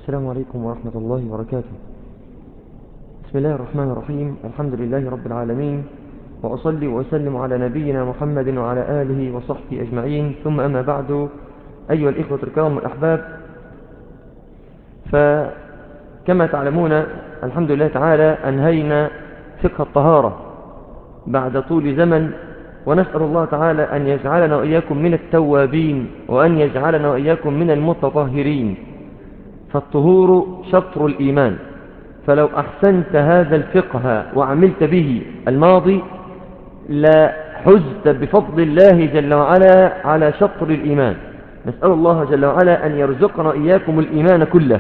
السلام عليكم ورحمة الله وبركاته. بسم الله الرحمن الرحيم. الحمد لله رب العالمين، وأصلي وأسلم على نبينا محمد وعلى آله وصحبه أجمعين، ثم أما بعد. أيها الإخوة الكرام والأحباب، فكما تعلمون الحمد لله تعالى أنهينا فقه الطهارة بعد طول زمن، ونسأل الله تعالى أن يجعلنا وإياكم من التوابين، وأن يجعلنا وإياكم من المتطهرين. فالطهور شطر الإيمان، فلو أحسنت هذا الفقه وعملت به الماضي لحزت بفضل الله جل وعلا على شطر الإيمان. نسأل الله جل وعلا أن يرزقنا إياكم الإيمان كله.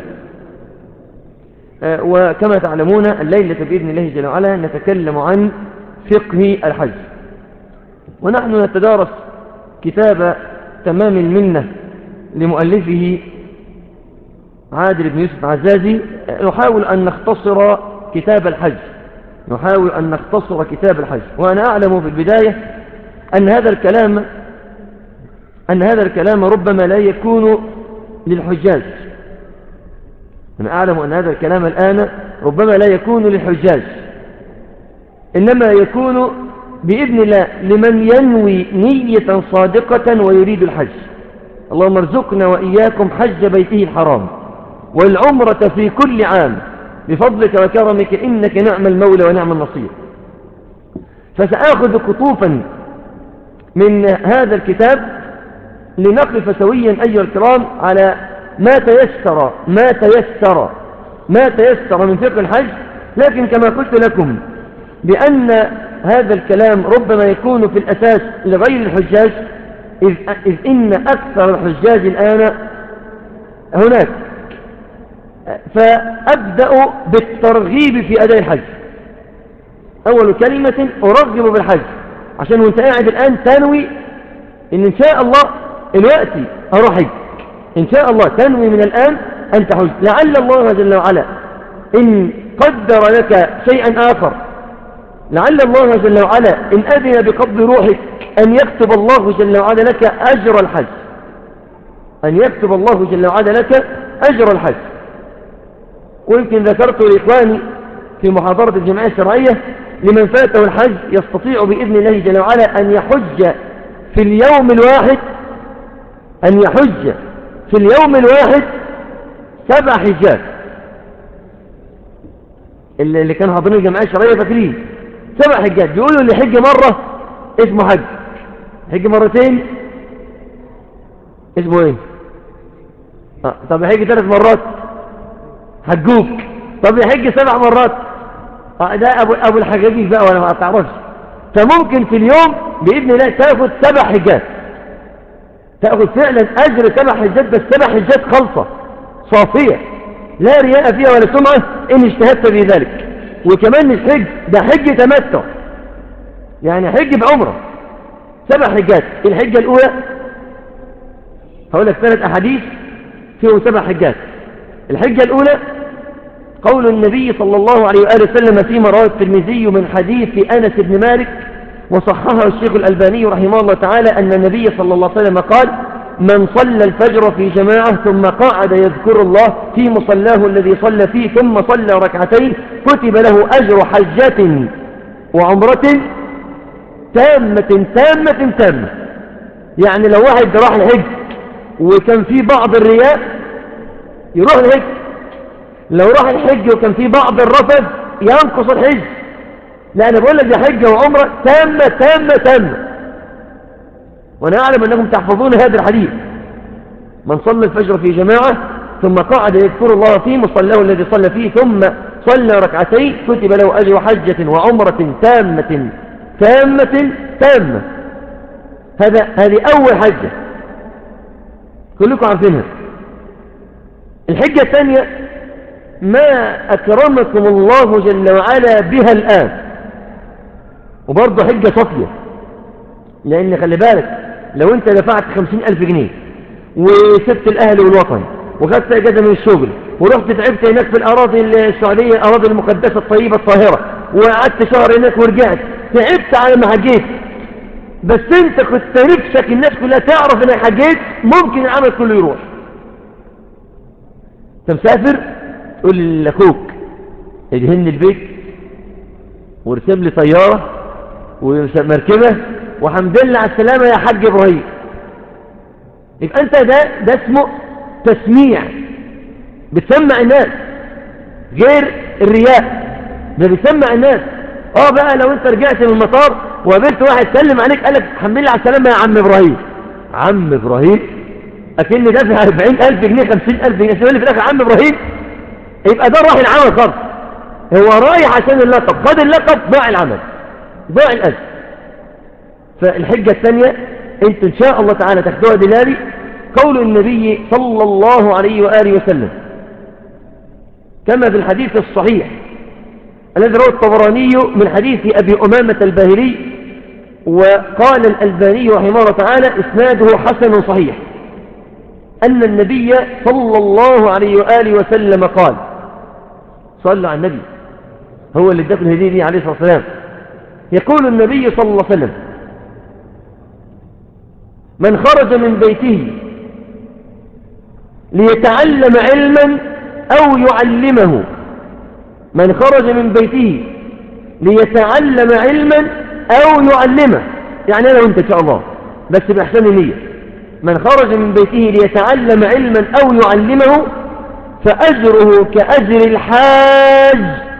وكما تعلمون الليلة بإذن الله جل وعلا نتكلم عن فقه الحج، ونحن نتدارس كتاب تمام المنة لمؤلفه عادل بن يوسف عزازي. نحاول أن نختصر كتاب الحج، وأنا أعلم في البداية أن هذا الكلام ربما لا يكون للحجاج. أنا أعلم أن هذا الكلام الآن ربما لا يكون للحجاج، إنما يكون بإذن الله لمن ينوي نية صادقة ويريد الحج. اللهم ارزقنا وإياكم حج بيته الحرام والعمرة في كل عام بفضلك وكرمك، إنك نعم المولى ونعم النصير. فسأخذ قطوفا من هذا الكتاب لنقف سويا أيها الكرام على ما تيسر من فقه الحج. لكن كما قلت لكم بأن هذا الكلام ربما يكون في الأساس لغير الحجاج، إذ إن أكثر الحجاج الآن هناك. فأبدأ بالترغيب في أداء الحج. أول كلمة أرغب بالحج، عشان وانت قاعد الآن تنوي إن شاء الله الوقت أروح حج، إن شاء الله تنوي من الآن أن تحج، لعل الله جل وعلا إن قدر لك شيئا آخر، لعل الله جل وعلا إن أذن بقبض روحك أن يكتب الله جل وعلا لك أجر الحج. ويمكن ذكرت لإخواني في محاضرة الجمعية الشرعية لمن فاته الحج يستطيع بإذن الله جل وعلا أن يحج في اليوم الواحد 7 حجات. اللي كانوا حاضرين الجمعية الشرعية فاكرين 7 حجات. بيقولوا اللي حج مرة اسمه حج مرتين اسمه ايه؟ طب يحج 3 مرات حجوك. طب يحج 7 مرات ده ابو الحجاجيج بقى، ولا ما تعرفش. فممكن في اليوم باذن الله تاخذ 7 حجات، تاخذ فعلا اجر 7 حجات، بس 7 حجات خالصه صافيه لا رياء فيها ولا سمعه ان اجتهدت في ذلك. وكمان مش حج، ده حج تمتع، يعني حج بعمره. 7 حجات. الحجه الاولى هقول لك 3 احاديث فيهم 7 حجات. الحجه الاولى قول النبي صلى الله عليه وآله وسلم فيما رواه الترمذي من حديث أنس بن مالك وصححه الشيخ الألباني رحمه الله تعالى، أن النبي صلى الله عليه وسلم قال: من صلى الفجر في جماعة ثم قعد يذكر الله في مصلاه الذي صلى فيه ثم صلى ركعتين كتب له أجر حجة وعمرة تامة. يعني لو واحد راح الحج وكان فيه بعض الرياء يروح الحج، لو راح الحج وكان فيه بعض الرفث ينقص الحج. لا، أنا بقول لك ده حجة وعمرة تامة. وأنا أعلم أنكم تحفظون هذا الحديث: من صلى الفجر في جماعة ثم قعد يذكر الله في مصلاه الذي صلى فيه ثم صلى ركعتين كتب له أجر حجة وعمرة تامة. هذه أول حجة كلكم عارفينها. الحجة الثانية ما أكرمكم الله جل وعلا بها الآن، وبرضه حجة صافية. لأن خلي بالك، لو أنت دفعت 50,000 جنيه وسبت الأهل والوطن وخدت إجازة من الشغل ورحت تعبت هناك في الأراضي السعودية، الأراضي المقدسة الطيبة الطاهرة، وقعدت شهر هناك ورجعت تعبت على ما حجيت، بس أنت كنت نفسك الناس كلها تعرف إنك حجيت، ممكن العمل كله يروح. انت مسافر تقول لأخوك ادهن البيت وارسم لي طيارة ومركبة وحمد لله على السلامة يا حاج إبراهيم. يبقى أنت ده اسمه تسميع، بتسمع الناس غير الرياء، ده بيسمع الناس. بقى لو انت رجعت من المطار وقابلت واحد سلم عليك قالك الحمد لله على السلامة يا عم إبراهيم، عم إبراهيم أكن دافع 40,000 جنيه 50,000 جنيه عشان اللي في الآخر عم إبراهيم، يبقى ده راح العمل خالص. هو رايح عشان اللقب، خد اللقب ضاع العمل، ضاع الأجر. فالحجة الثانية انت ان شاء الله تعالى تاخدوها دلالي قول النبي صلى الله عليه وآله وسلم كما في الحديث الصحيح الذي رواه الطبراني من حديث أبي أمامة الباهلي، وقال الألباني رحمه الله تعالى إسناده حسن صحيح، أن النبي صلى الله عليه وآله وسلم قال، صلوا على النبي، هو اللي اداكم الهدية دي عليه الصلاة والسلام. يقول النبي صلى الله عليه وسلم: من خرج من بيته ليتعلم علما أو يعلمه، من خرج من بيته ليتعلم علما أو يعلمه، يعني أنا وأنت إن شاء الله بس بإحسان النية، من خرج من بيته ليتعلم علما أو يعلمه فأجره كأجر الحاج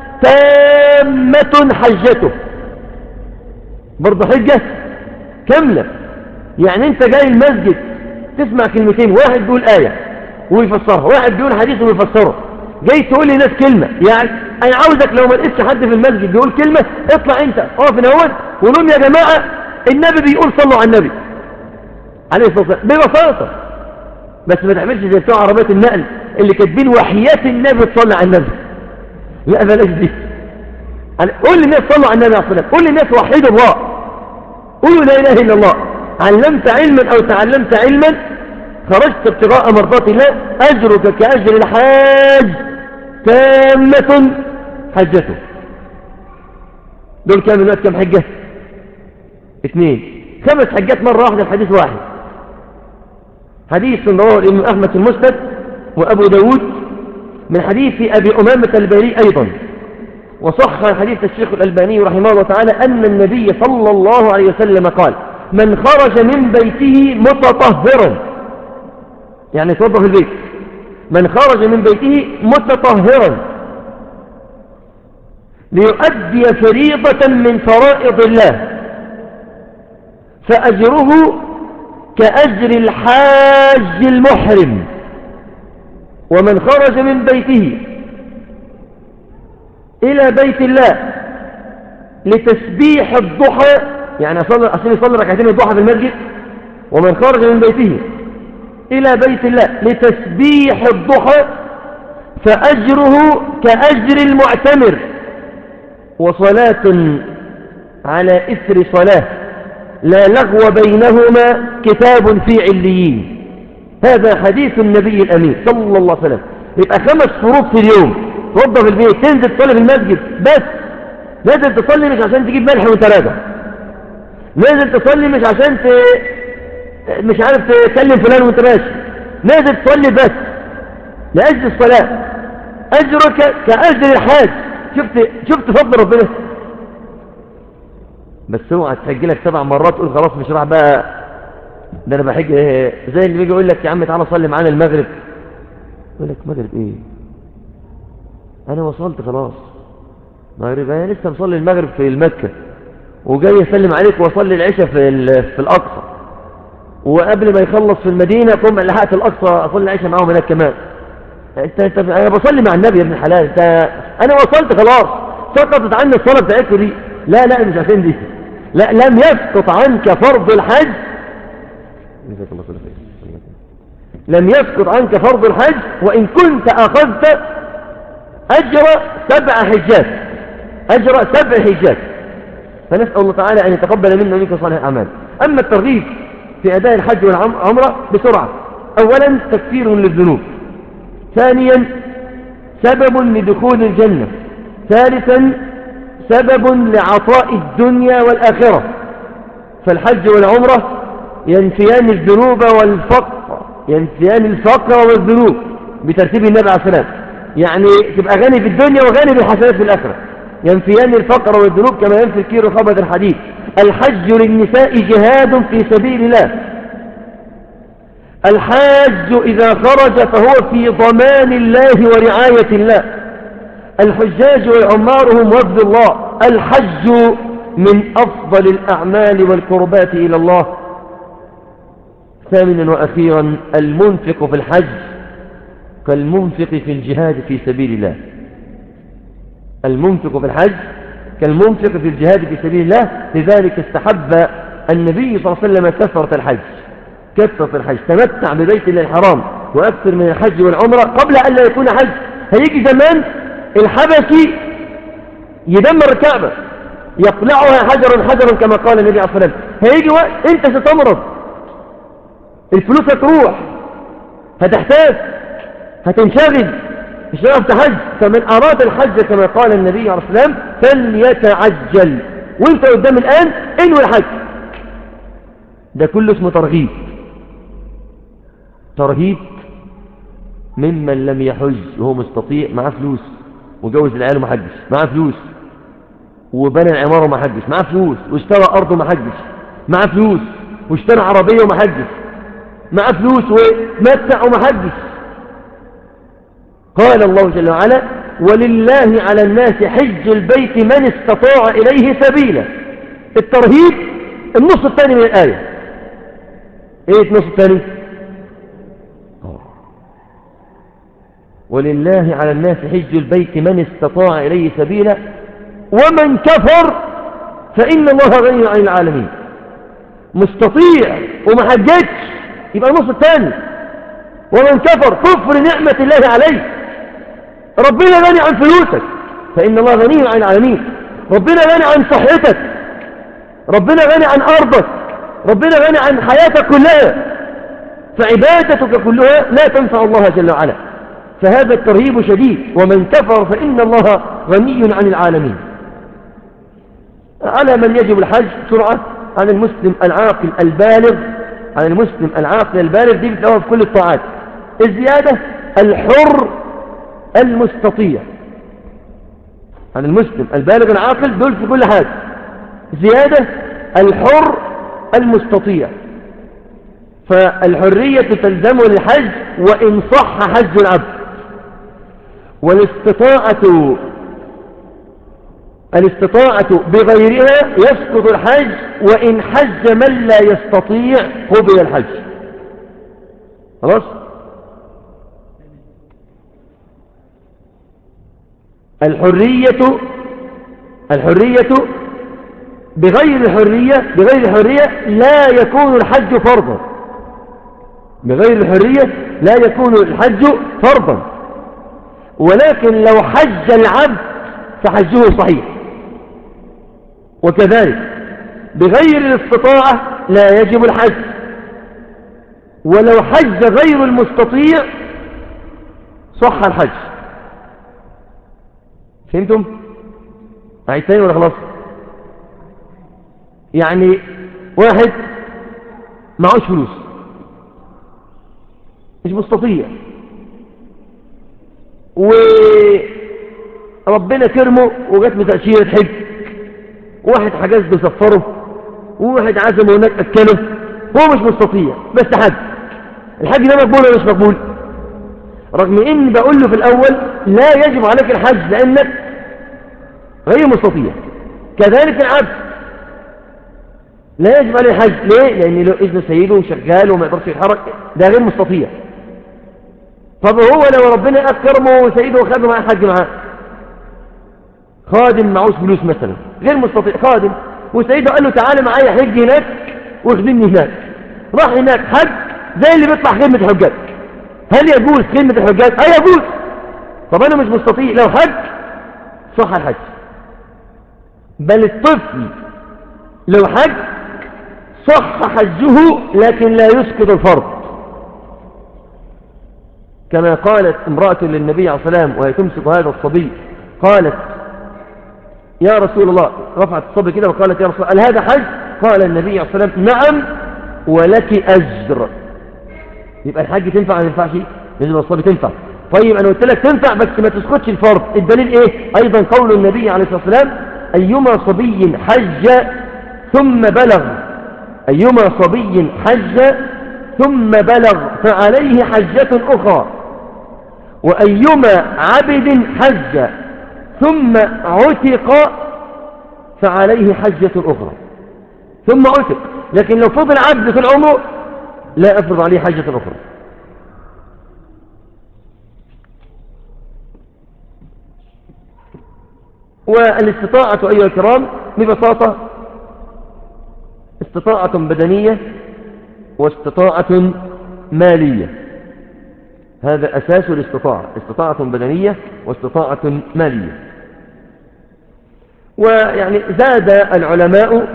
تامة حجته. برضه حجة كاملة، يعني انت جاي المسجد تسمع كلمتين، واحد بيقول آية ويفسرها، واحد بيقول حديث ويفسره، جاي تقول للناس كلمة. يعني انا عاوزك لو ما لقيتش حد في المسجد بيقول كلمة اطلع انت اقف هنا وقول لهم يا جماعة النبي بيقول صلوا على النبي عليه الصلاة والسلام ببساطة، بس ما تعملش زي بتوع عربيات النقل اللي كاتبين وحياة النبي تصلي على النبي، لا بلاش دي. قول للناس صلوا على النبي عليه الصلاة والسلام، قول للناس وحيدوا الله، قولوا لا إله إلا الله. علمت علما أو تعلمت علما خرجت ابتغاء مرضات الله أجرك كأجر الحاج تامة حجته. دول كام الوقت؟ كم حجة؟ 2، 5 حجات مرة واحدة الحديث واحد. حديث رواه الإمام أحمد في المسند وأبو داود من حديث أبي أمامة الباهلي أيضا، وصح حديث الشيخ الألباني رحمه الله تعالى أن النبي صلى الله عليه وسلم قال: من خرج من بيته متطهرا، يعني يتوضا في البيت، من خرج من بيته متطهرا ليؤدي فريضة من فرائض الله فأجره كأجر الحاج المحرم. ومن خرج من بيته إلى بيت الله لتسبيح الضحى، يعني عشان يصلي ركعتين الضحى في المسجد، ومن خرج من بيته إلى بيت الله لتسبيح الضحى فأجره كأجر المعتمر، وصلاة على إثر صلاة لا لغو بينهما كتاب في عليين. هذا حديث النبي الأمين صلى الله عليه وسلم. يبقى 5 فروض في اليوم، توضى في البيت، تنزل تصلي في المسجد، بس نازل تصلي مش عشان تجيب ملح وانت راجع، نازل تصلي مش عشان مش عارف تكلم فلان وانت ماشي، نازل تصلي بس لأجل الصلاة، أجرك كأجر الحاج. شفت فضل ربنا. بس اوعى تحج لك 7 مرات تقول خلاص مش راح بقى، ده انا بحج زي اللي بيجي يقول لك يا عم تعالى صلي معانا المغرب، يقول لك مغرب ايه، انا وصلت خلاص مغرب، انا لسه مصلي المغرب في المكة وجاي اسلم عليك واصلي العشاء في الاقصى، وقبل ما يخلص في المدينة قم لحقت الاقصى اصلي العشاء معاهم هناك كمان. انت انا بصلي مع النبي يا ابن الحلال، انا وصلت خلاص، سقطت عني الصلاة بتاعتكم دي. لا مش عشان دي، لا، لم يسقط عنك فرض الحج، لم يسقط عنك فرض الحج وإن كنت أخذت أجر 7 حجات، أجر 7 حجات. فنسأل الله تعالى أن يتقبل منا ومنكم صالح الأعمال. أما الترغيب في أداء الحج والعمرة بسرعة: أولا تكفير للذنوب، ثانيا سبب لدخول الجنة، ثالثا سبب لعطاء الدنيا والآخرة، فالحج والعمرة ينفيان الذنوب والفقر، ينفيان الفقر والذنوب بترتيب النبي عليه السلام، يعني تبقى غني في الدنيا وغني بالحسنات في الآخرة. ينفيان الفقر والذنوب كما ينفي الكير خبث الحديد. الحج للنساء جهاد في سبيل الله. الحاج إذا خرج فهو في ضمان الله ورعاية الله. الحجاج والعمار هم وفد الله. الحج من أفضل الأعمال والقربات إلى الله. ثامنا وأخيرا، المنفق في الحج كالمنفق في الجهاد في سبيل الله. المنفق في الحج كالمنفق في الجهاد في سبيل الله. لذلك استحب النبي صلى الله عليه وسلم كثرة الحج. كثرة الحج، تمتع ببيت الله الحرام وأكثر من الحج والعمرة قبل أن لا يكون حج. هيجي زمان الحبشي يدمر الكعبة يقلعها حجرا حجرا كما قال النبي عليه الصلاة والسلام. هيجي وقت انت ستمرض، الفلوس هتروح، هتحتاج، هتنشغل، مش هتعرف تحج. فمن أراد الحج كما قال النبي عليه الصلاة والسلام فليتعجل. وانت قدام الآن انوي الحج. ده كله اسمه ترغيب. ترهيب ممن لم يحج وهو مستطيع، معاه فلوس وجوز العيال وما حجش، معاه فلوس وبنى العمارة وما حجش، معاه فلوس واشترى أرض وما حجش، معاه فلوس واشترى عربية وما حجش، معاه فلوس ومتع وما حجش. قال الله جل وعلا ولله على الناس حج البيت من استطاع إليه سبيلا. الترهيب النص الثاني من الآية. ايه النص الثاني؟ ولله على الناس حج البيت من استطاع إليه سبيلا ومن كفر فإن الله غني عن العالمين. مستطيع وما حجتش يبقى النص الثاني. ومن كفر كفر نعمة الله عليه. ربنا غني عن فلوسك فإن الله غني عن العالمين. ربنا غني عن صحتك، ربنا غني عن أرضك، ربنا غني عن حياتك كلها، فعبادتك كلها لا تنفع الله جل وعلا. فهذا الترهيب شديد. ومن كفر فإن الله غني عن العالمين. على من يجب الحج سرعة عن المسلم العاقل البالغ. عن المسلم العاقل البالغ دي بتلاقوها في كل الطاعات. الزيادة الحر المستطيع. عن المسلم البالغ العاقل دول في كل حاجة. زيادة الحر المستطيع. فالحرية تلزم للحج وإن صح حج العبد. الاستطاعة بغيرها يسقط الحج وإن حج من لا يستطيع قبل الحج. خلاص. الحرية بغير الحرية لا يكون الحج فرضا. بغير الحرية لا يكون الحج فرضا. ولكن لو حج العبد فحجه صحيح. وكذلك بغير الاستطاعة لا يجب الحج. ولو حج غير المستطيع صح الحج. فهمتم؟ أعيد تاني ولا خلاص؟ يعني واحد معوش فلوس مش مستطيع وربنا كرمه وجات له تأشيرة حج، واحد حجز له سفره، وواحد عزمه هناك أكله، هو مش مستطيع بس حج. الحج ده مقبول ولا مش مقبول؟ رغم إن بقول له في الأول لا يجب عليك الحج لأنك غير مستطيع. كذلك العبد لا يجب عليه الحج. ليه؟ لأن له إذن سيده وشغال وما يقدرش يتحرك، ده غير مستطيع. طب هو لو ربنا أكرمه وسيده وخده معاه حج معاه، خادم معوش فلوس مثلا غير مستطيع، خادم وسيده قال له تعالى معايا حج هناك واخدمني هناك، راح هناك حج زي اللي بيطلع خدمة الحجاج. هل يجوز خدمة الحجاج؟ يجوز. طب أنا مش مستطيع، لو حج صح الحج. بل الطفل لو حج صح حجه لكن لا يسقط الفرض. كما قالت امرأة للنبي عليه الصلاة والسلام وهي تمسك هذا الصبي، قالت يا رسول الله، رفعت الصبي كده وقالت يا رسول الله هل هذا حج؟ قال النبي عليه الصلاة والسلام نعم ولك أجر. يبقى الحج تنفع ولا ما تنفعش؟ بالنسبة للصبي تنفع. طيب أنا قلت لك تنفع بس ما تسقطش الفرض. الدليل إيه؟ أيضا قول النبي عليه الصلاة والسلام: أيما صبي حج ثم بلغ، أيما صبي حج ثم بلغ فعليه حجة أخرى، وأيما عبد حج ثم عتق فعليه حجة أخرى. ثم عتق، لكن لو فضل عبد في العمر لا أفرض عليه حجة أخرى. والاستطاعة أيها الكرام ببساطة استطاعة بدنية واستطاعة مالية، هذا أساس الاستطاعة، استطاعة بدنية واستطاعة مالية. ويعني زاد العلماء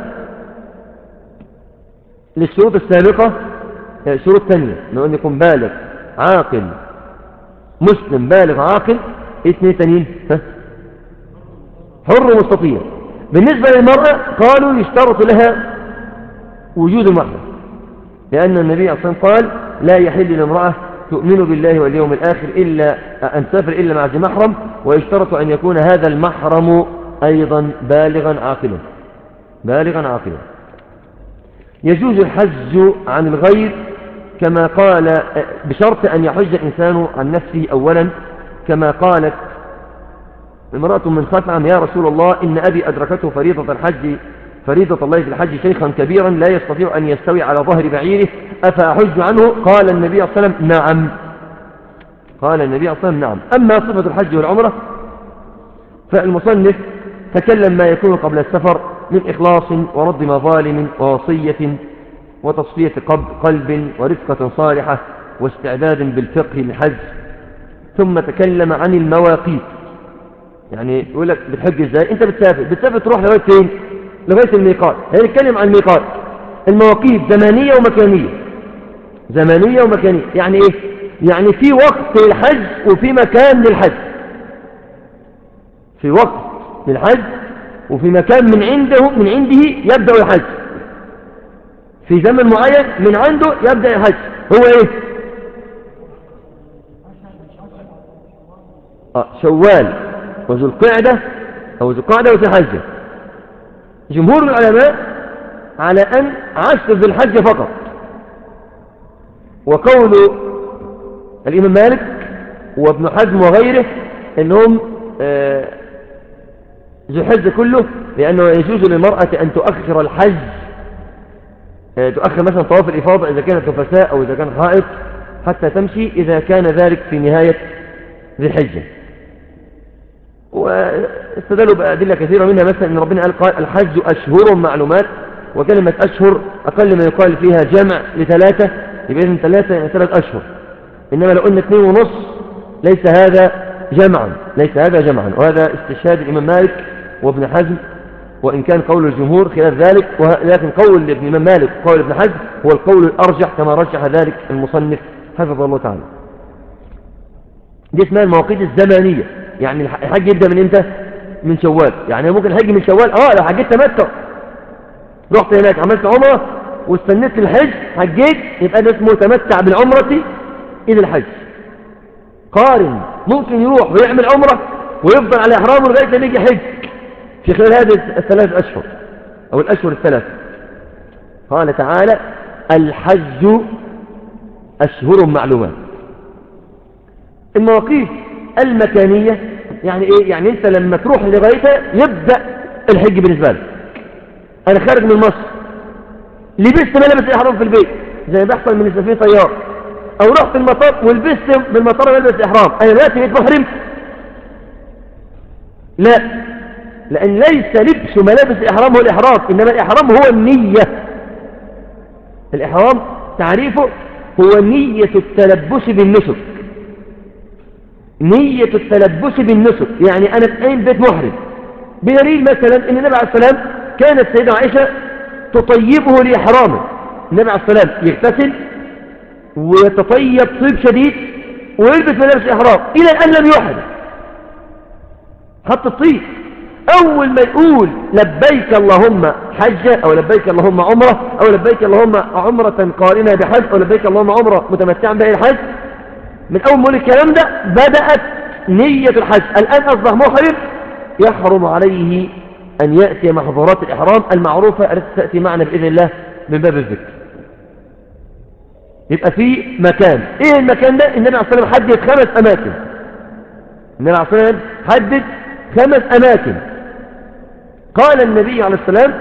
للشروط السابقة شروط ثانية، أن يكون بالغ عاقل مسلم بالغ عاقل. اثنين ثانيين، حر مستطيع. بالنسبة للمرأة قالوا يشترط لها وجود المحرم، لأن النبي صلى الله عليه وسلم قال: لا يحل لامرأة تؤمن بالله واليوم الآخر إلا أن تسافر إلا مع ذي محرم، ويشترط أن يكون هذا المحرم أيضا بالغا عاقلا، بالغا عاقلا. يجوز الحج عن الغير كما قال، بشرط أن يحج الإنسان عن نفسه أولا، كما قالت امرأة من خثعم: يا رسول الله إن أبي أدركته فريضة الله في الحج شيخا كبيرا لا يستطيع أن يستوي على ظهر بعيره، أفأحج عنه؟ قال النبي صلى الله عليه وسلم: نعم. قال النبي صلى الله عليه وسلم: نعم. أما صفة الحج والعمرة فالمصنف تكلم ما يكون قبل السفر من إخلاص ورد مظالم ووصية وتصفية قلب ورفقة صالحة واستعداد بالفقه للحج. ثم تكلم عن المواقيت، يعني يقول لك بتحج ازاي؟ انت بتسافر تروح لغايه فين؟ لغايه الميقات. هنتكلم عن الميقات. المواقيت زمانيه ومكانيه، زمانيه ومكانيه. يعني ايه؟ يعني في وقت للحج وفي مكان للحج، في وقت للحج وفي مكان من عنده يبدا الحج، في زمن معين من عنده يبدا الحج. هو ايه؟ شوال وذو القعده او ذو القعده وذو الحجه. جمهور العلماء على أن 10 ذي الحج فقط، وقول الإمام مالك وابن حزم وغيره أنهم ذو الحج كله، لأنه يجوز للمرأة أن تؤخر الحج، تؤخر مثلا طواف الإفاضة إذا كانت نفساء أو إذا كانت حائض حتى تمشي إذا كان ذلك في نهاية ذي الحجة. واستدلوا بأدلة كثيرة، منها مثلا أن ربنا قال: الحج أشهر معلومات، وكلمة أشهر أقل ما يقال فيها جمع ل3، يبقى إذن 3 يعني 3 أشهر. إنما لو قلنا 2.5 ليس هذا جمعا، ليس هذا جمعا. وهذا استشهاد الإمام مالك وابن حزم، وإن كان قول الجمهور خلاف ذلك، لكن قول الإمام مالك وقول ابن حزم هو القول الأرجح كما رجح ذلك المصنف حفظه الله تعالى. دي اسمها المواقيت الزمانية. يعني الحج يبدأ من امتى؟ من شوال. يعني ممكن الحج من شوال لو حجيت تمتع، رحت هناك عملت عمرة واستنيت الحج حجيت، يبقى ده اسمه تمتع بالعمرة إلى الحج. قارن ممكن يروح ويعمل عمرة ويفضل على إحرامه لغاية لما يجي حج في خلال هذه 3 أشهر أو الأشهر 3. قال تعالى: الحج أشهر معلومات. المواقيت المكانية يعني إيه؟ يعني أنت لما تروح لغايتها يبدأ الحج بالنسبة لك. أنا خارج من مصر لبست ملابس الإحرام في البيت زي ما بيحصل من السفينة طيار، أو رحت المطار ولبست بالمطار ملبس الإحرام، أنا دلوقتي بقيت محرم؟ لا، لأن ليس لبس ملابس الإحرام هو الإحرام، إنما الإحرام هو النية. الإحرام تعريفه هو نية التلبس بالنسك، نية التلبس بالنسك. يعني أنا بقيم بيت محرم، بدليل مثلا أن النبي عليه السلام كانت سيدة عائشة تطيبه لإحرامه. النبي عليه السلام يغتسل ويتطيب طيب شديد ويلبس ملابس الإحرام إلى أن لم يحرم، حط الطيب. أول ما يقول لبيك اللهم حجة أو لبيك اللهم عمرة أو لبيك اللهم عمرة قارنة بحج أو لبيك اللهم عمرة متمتعا بها الحج، من أول ما قول الكلام ده بدأت نية الحج. الآن أصبح محرم، يحرم عليه أن يأتي محظورات الإحرام المعروفة التي تأتي معنا بإذن الله من باب الذكر. يبقى في مكان، إيه المكان ده؟ النبي عليه الصلاة والسلام حدد 5 أماكن. النبي عليه الصلاة والسلام حدد 5 أماكن. قال النبي عليه السلام: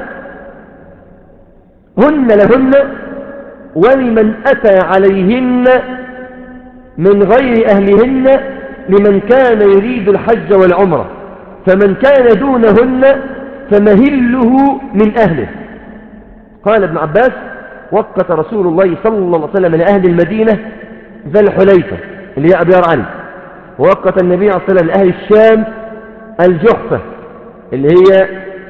هن لهن ولمن أتى عليهن من غير أهلهن لمن كان يريد الحج والعمرة، فمن كان دونهن فمهله من أهله. قال ابن عباس: وقت رسول الله صلى الله عليه وسلم لأهل المدينة ذا الحليفة اللي هي أبيار علي، ووقت النبي عليه الصلاة والسلام لأهل الشام الجحفة اللي هي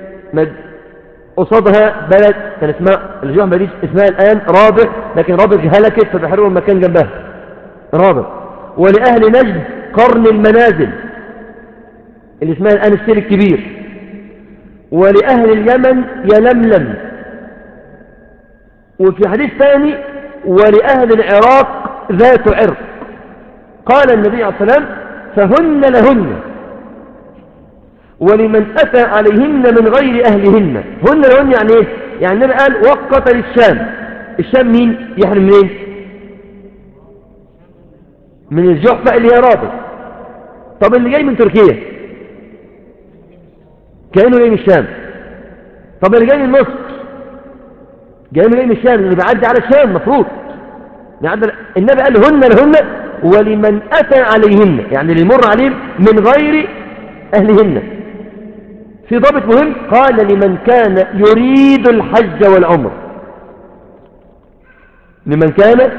قصادها بلد كان اسمها الجحفة دي، اسمها الآن رابغ، لكن رابغ هلكت فبحروا المكان جنبها رابغ. ولأهل نجد قرن المنازل اللي اسمها الآن السيل الكبير. ولأهل اليمن يلملم. وفي حديث ثاني: ولأهل العراق ذات عرق. قال النبي عليه الصلاة والسلام: فهن لهن ولمن أتى عليهن من غير أهلهن. هن لهن يعني إيه؟ يعني النبي قال وقت للشام. الشام مين يحرم منين؟ من الجحفة اللي هي رابط. طب اللي جاي من تركيا كأنه جاي من الشام. طب اللي جاي من مصر جاي من الشام، اللي بيعدي على الشام مفروض يعدي. النبي قال هن لهن ولمن أتى عليهن، يعني اللي يمر عليهم من غير أهلهن. في ضابط مهم، قال لمن كان يريد الحج والعمر. لمن كان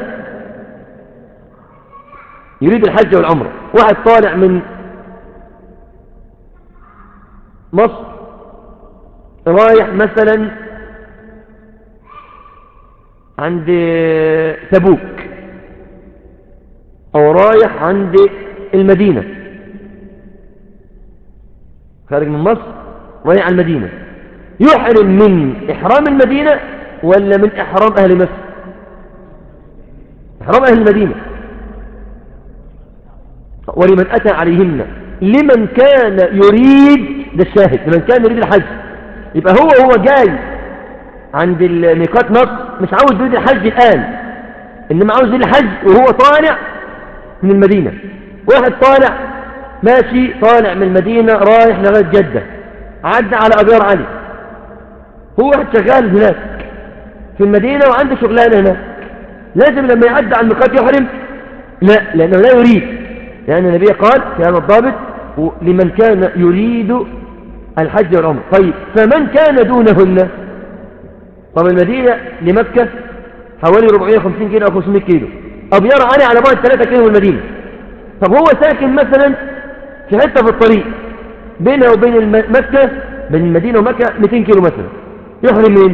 يريد الحج والعمر. واحد طالع من مصر رايح مثلا عند تبوك او رايح عند المدينة، خارج من مصر رايح على المدينة، يحرم من إحرام المدينة ولا من إحرام أهل مصر؟ إحرام أهل المدينة. ولمن أتى عليهن لمن كان يريد، ده الشاهد، لمن كان يريد الحج. يبقى هو جاي عند ميقات مصر مش عاوز يريد الحج الآن، إنما عاوز يريد الحج وهو طالع من المدينة. واحد طالع ماشي، طالع من المدينة رايح لغاية جدة، عدى على أبيار علي، هو واحد شغال هناك في المدينة وعنده شغلانة هناك، لازم لما يعدى على الميقات يحرم؟ لا، لأنه لا يريد، لأن النبي قال في هذا الضابط لمن كان يريد الحج والعمر. طيب فمن كان دونهن؟ طب المدينة لمكة حوالي 450 كيلو أو 500 كيلو، أبيار علي على بعد 3 كيلو من المدينة. طب هو ساكن مثلا في حتة في الطريق بينها وبين مكة، بين المدينة ومكة 200 كيلو مثلا، يحرم منين؟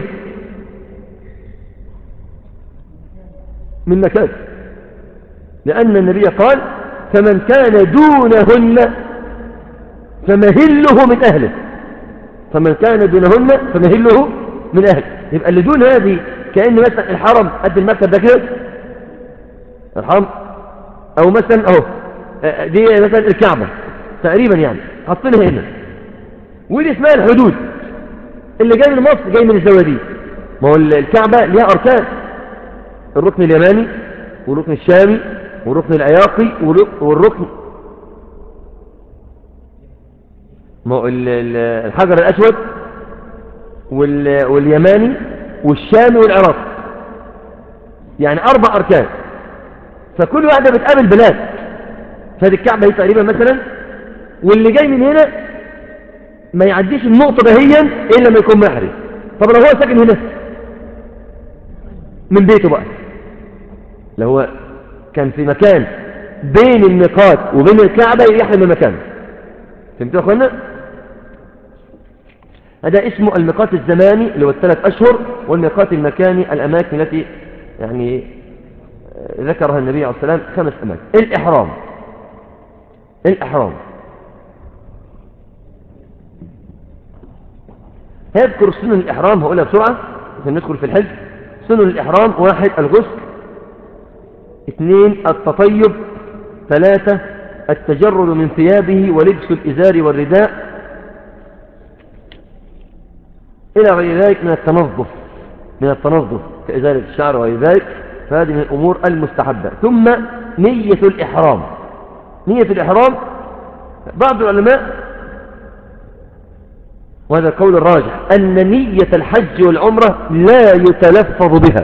من مكان، لأن النبي قال فمن كان دونهن فمهله من أهله. فمن كان دونهن فمهله من أهله. يبقى اللي دون هذه كأن مثلا الحرم قد المكتب ده كده الحرم، أو مثلا أهو دي مثلا الكعبة تقريبا، يعني حاطينها هنا، ودي اسمها الحدود. اللي جاي من مصر جاي من الزاوية دي. ما هو الكعبة ليها أركان، الركن اليماني والركن الشامي والركن العراقي والركن، ما هو الحجر الأسود واليماني والشامي والعراقي، يعني 4 أركان، فكل واحدة بتقابل بلاد. فهذه الكعبة هي تقريبا مثلا، واللي جاي من هنا ما يعديش النقطة دهيا إلا ما يكون محرم. طب لو هو ساكن هنا من بيته بقى، لو هو كان في مكان بين الميقات وبين الكعبة يحرم المكان. فهمتوا يا أخوانا؟ هذا اسمه الميقات الزماني اللي هو 3 أشهر، والميقات المكاني الأماكن التي يعني ذكرها النبي عليه الصلاة والسلام 5 أماكن. الإحرام هذكر سنن الإحرام، هقولها بسرعة عشان ندخل في الحج. سنن الإحرام: 1 الغسل، 2 التطيب، 3 التجرد من ثيابه ولبس الإزار والرداء إلى غير ذلك من التنظف كإزالة الشعر وغير ذلك، فهذه من الأمور المستحبة. ثم نية الإحرام. نية الإحرام بعض العلماء، وهذا القول الراجح، أن نية الحج والعمرة لا يتلفظ بها،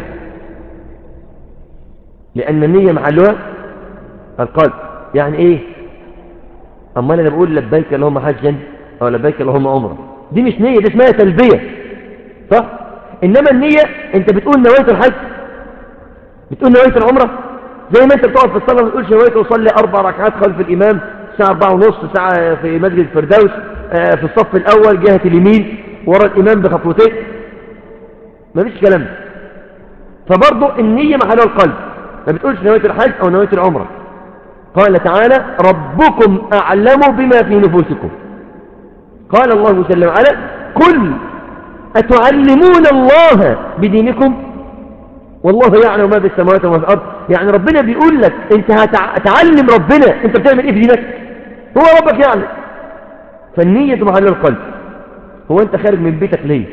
لأن النية محلها القلب. يعني إيه؟ أما أنا بقول لبيك اللهم حجا أو لبيك اللهم عمرة، دي مش نية، دي اسمها تلبية، صح؟ إنما النية أنت بتقول نويت الحج، بتقول نويت العمرة، زي ما أنت بتقف في الصلاة ما بتقولش نويت أصلي 4 ركعات خلف الإمام الساعة 4:30 ساعة في مسجد الفردوس في الصف الأول جهة اليمين ورا الإمام بخطوتين، ما فيش كلام. فبرضه النية محلها القلب، ما بتقولش نويت الحج أو نويت العمرة. قال تعالى ربكم أعلم بما في نفوسكم. قال الله جل وعلا قل أتعلمون الله بدينكم والله يعلم ما في السماوات وما في الأرض. يعني ربنا بيقول لك أنت هتعلم ربنا أنت بتعمل إيه في دينك، هو ربك يعلم. فالنية محل القلب. هو أنت خارج من بيتك ليه،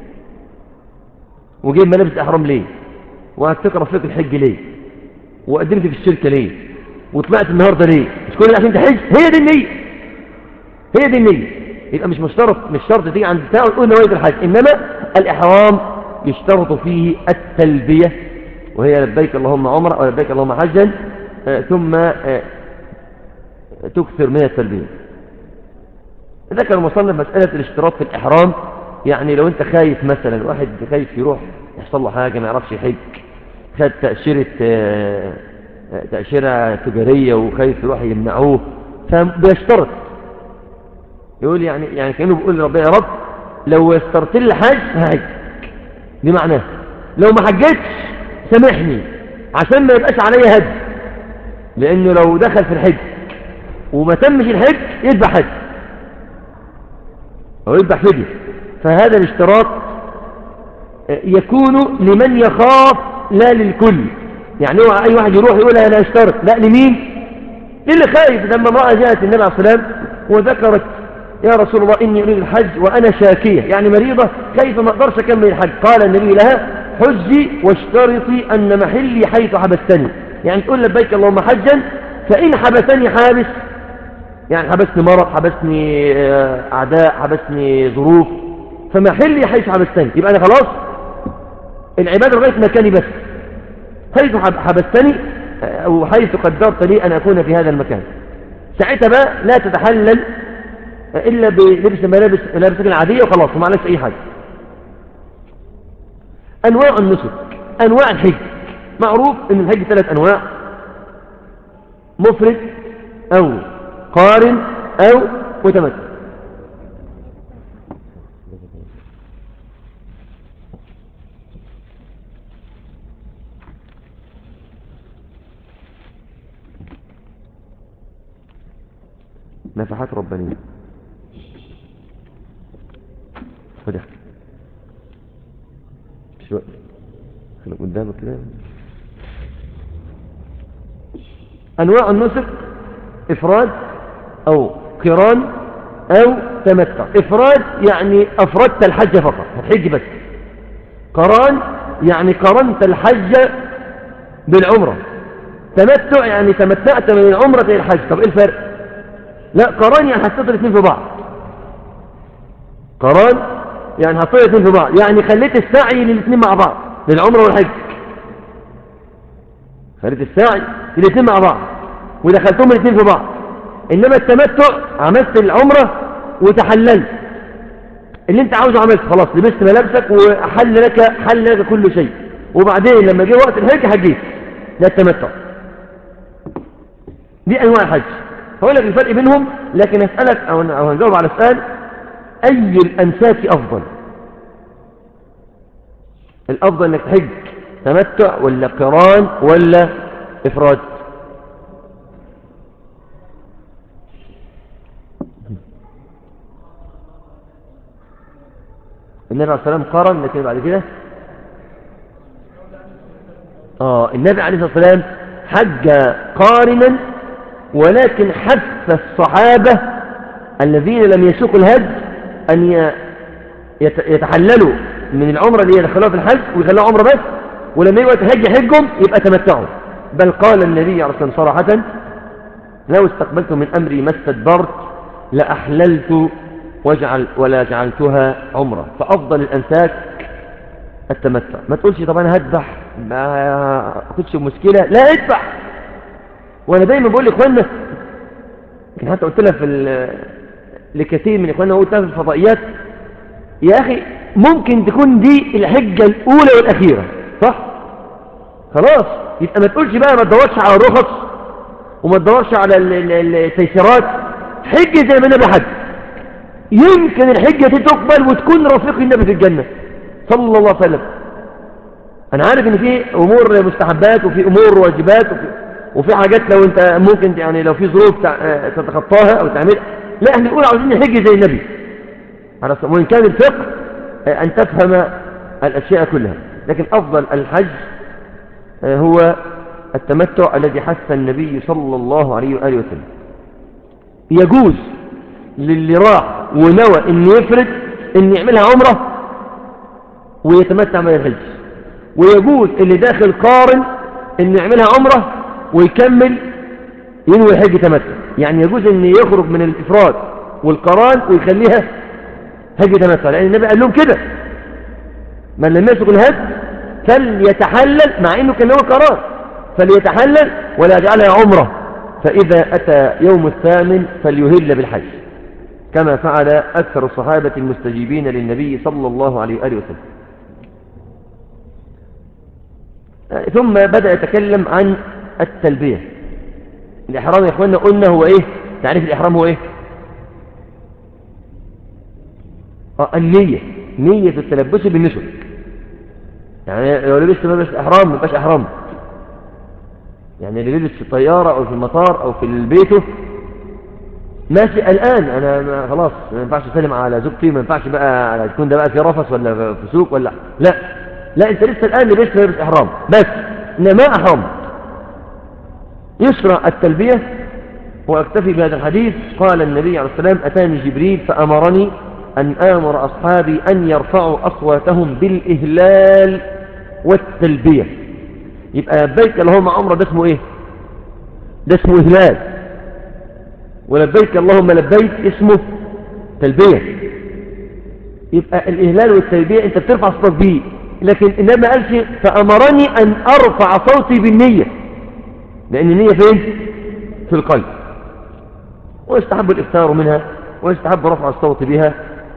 وجايب ملابس إحرام ليه، وهتقرأ فيك الحج ليه، وقدمت في الشركة ليه، وطلعت النهاردة ليه، مش كل ده عشان تحج؟ هي دي النية، هي دي النية. يبقى مش شرط تيجي عند بتاعه وتقول نويت الحج. إنما الإحرام يشترط فيه التلبية، وهي لبيك اللهم عمرة أو لبيك اللهم حجا، ثم تكثر من التلبية. ذكر المصنف مسألة الاشتراط في الإحرام. يعني لو أنت خايف مثلا، واحد خايف يروح يحصل له حاجة ما يعرفش يحج، خد تأشيرة تجارية وخايف يروح يمنعوه، فبيشترط، يقول يعني كأنه بيقول لربنا يا رب لو يسرت لي الحج هحج، دي معناه لو ما حجتش سامحني عشان ما يبقاش عليا هدي، لأنه لو دخل في الحج وما تمش الحج يذبح حج أو يذبح فدية. فهذا الاشتراط يكون لمن يخاف لا للكل. يعني هو أي واحد يروح يقول أنا اشترط، لا، لمين؟ للي خايف. لما امرأة جاءت النبي عليه الصلاة والسلام وذكرت يا رسول الله إني أريد الحج وأنا شاكية، يعني مريضة خايفة ما أقدرش أكمل الحج، قال النبي لها حجي واشترطي أن محلي حيث حبستني. يعني تقول لبيك اللهم حجا، فإن حبسني حابس، يعني حبسني مرض، حبسني أعداء، حبسني ظروف، فمحلي حيث حبستني، يبقى أنا خلاص العبادة لغاية مكاني بس، حيث حبستني أو حيث قدرت لي أن أكون في هذا المكان. ساعتها بقى لا تتحلل إلا بلبس ملابسك العادية وخلاص وما عليك أي حاجة. أنواع النسك. أنواع الحج، معروف أن الحج 3 أنواع: مفرد أو قارن أو متمتع. نفحات ربانية خدها مش وقت، خليك قدامك كده. أنواع النسك: إفراد أو قران أو تمتع. إفراد يعني أفردت الحج فقط، هتحج بس. قران يعني قرنت الحج بالعمرة. تمتع يعني تمتعت من العمرة إلى الحج. طب إيه الفرق؟ لا، قران يعني حطيت الاثنين في بعض. قران يعني حطيت الاثنين في بعض، يعني خليت السعي للاثنين مع بعض، للعمرة والحج. خليت السعي للاثنين مع بعض ودخلتهم الاثنين في بعض. إنما التمتع عملت العمرة وتحللت، اللي انت عاوزه عملت، خلاص لبست ملابسك حل لك كل شيء، وبعدين لما جه وقت الحج حجيت. ده التمتع. دي انواع الحج. هقول لك الفرق بينهم، لكن اسالك او هنجاوب على سؤال: اي الانساك افضل؟ الافضل انك تحج تمتع ولا قران ولا افراد؟ النبي عليه الصلاه والسلام قرن، لكن بعد كده النبي عليه الصلاه والسلام حج قارنا ولكن حث الصحابة الذين لم يسوقوا الهدي أن يتحللوا من العمرة اللي يدخلوها في الحج ويخلوها عمرة بس، ولما يبقى الحج حجهم يبقى تمتعوا. بل قال النبي عليه الصلاة والسلام صراحة: لو استقبلت من أمري ما استدبرت لأحللت ولا جعلتها عمرة. فأفضل الأنساك التمتع. ما تقولش طب أنا هذبح ما أخدش مشكلة، لا اذبح. وأنا دايما بقول لإخواننا، لكن حتى قلت لها لكثير من إخواننا قلت لها في الفضائيات: يا أخي ممكن تكون دي الحجة الأولى والأخيرة، صح؟ خلاص، يبقى ما تقولش بقى ما تدورش على الرخص وما تدورش على التيسيرات. حجة زي ما النبي حج، يمكن الحجة دي تقبل وتكون رفيق النبي في الجنة صلى الله عليه وسلم. أنا عارف إن في أمور مستحبات وفي أمور واجبات وفي حاجات لو أنت ممكن يعني لو في ظروف تتخطاها أو تعملها، لا احنا نقول عاوزين نحج زي النبي، وإن كان الفقه أن تفهم الأشياء كلها. لكن أفضل الحج هو التمتع الذي حث النبي صلى الله عليه وآله وسلم. يجوز للي راح ونوى إن يفرد إن يعملها عمرة ويتمتع من الحج، ويجوز اللي داخل قارن إن يعملها عمرة ويكمل ينوي الحج تمتع. يعني يجوز إن يخرج من الإفراد والقران ويخليها حج تمتع، لأن النبي قال لهم كده: من لم يسق الهدي فليتحلل، مع إنه كان هو قران، فليتحلل ولا يجعلها عمرة، فإذا أتى يوم الثامن فليهل بالحج، كما فعل أكثر الصحابة المستجيبين للنبي صلى الله عليه وآله وسلم. ثم بدأ يتكلم عن التلبية. الإحرام يا إخواننا قلنا هو إيه؟ تعريف الإحرام هو إيه؟ النية، نية التلبس بالنسك. يعني لو لبست ملبس إحرام ما يبقاش إحرام. يعني اللي لبس في الطيارة أو في المطار أو في بيته ماشي الآن أنا خلاص ما ينفعش أسلم على زوجتي، ما ينفعش بقى يكون ده بقى في رفث ولا فسوق ولا لا أنت لسه الآن لبست ملبس إحرام بس، إنما أحرام. يشرع التلبية. وأكتفي بهذا الحديث. قال النبي عليه السلام: أتاني جبريل فأمرني أن آمر أصحابي أن يرفعوا أصواتهم بالإهلال والتلبية. يبقى لبيك اللهم عمره ده اسمه إيه؟ ده اسمه إهلال. ولبيك اللهم لبيك اسمه تلبية. يبقى الإهلال والتلبية أنت بترفع صوتك بيه، لكن النبي ما قالش فأمرني أن أرفع صوتي بالنية، لأن النية فين؟ في القلب. ويستحب الإكثار منها ويستحب رفع الصوت بها.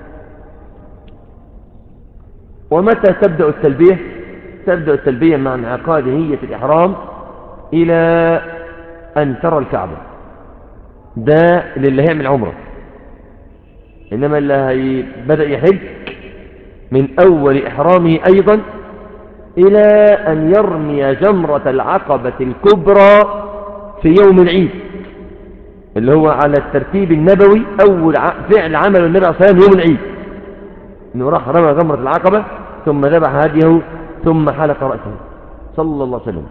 ومتى تبدأ التلبية؟ تبدأ التلبية مع انعقاد نية الإحرام إلى أن ترى الكعبة. ده للي هيعمل عمره. إنما اللي بدأ يحج من أول إحرامه أيضا إلى أن يرمي جمرة العقبة الكبرى في يوم العيد، اللي هو على الترتيب النبوي أول فعل عمله النبي عليه الصلاة والسلام يوم العيد، إنه راح رمى جمرة العقبة ثم ذبح هديه ثم حلق رأسه صلى الله عليه وسلم.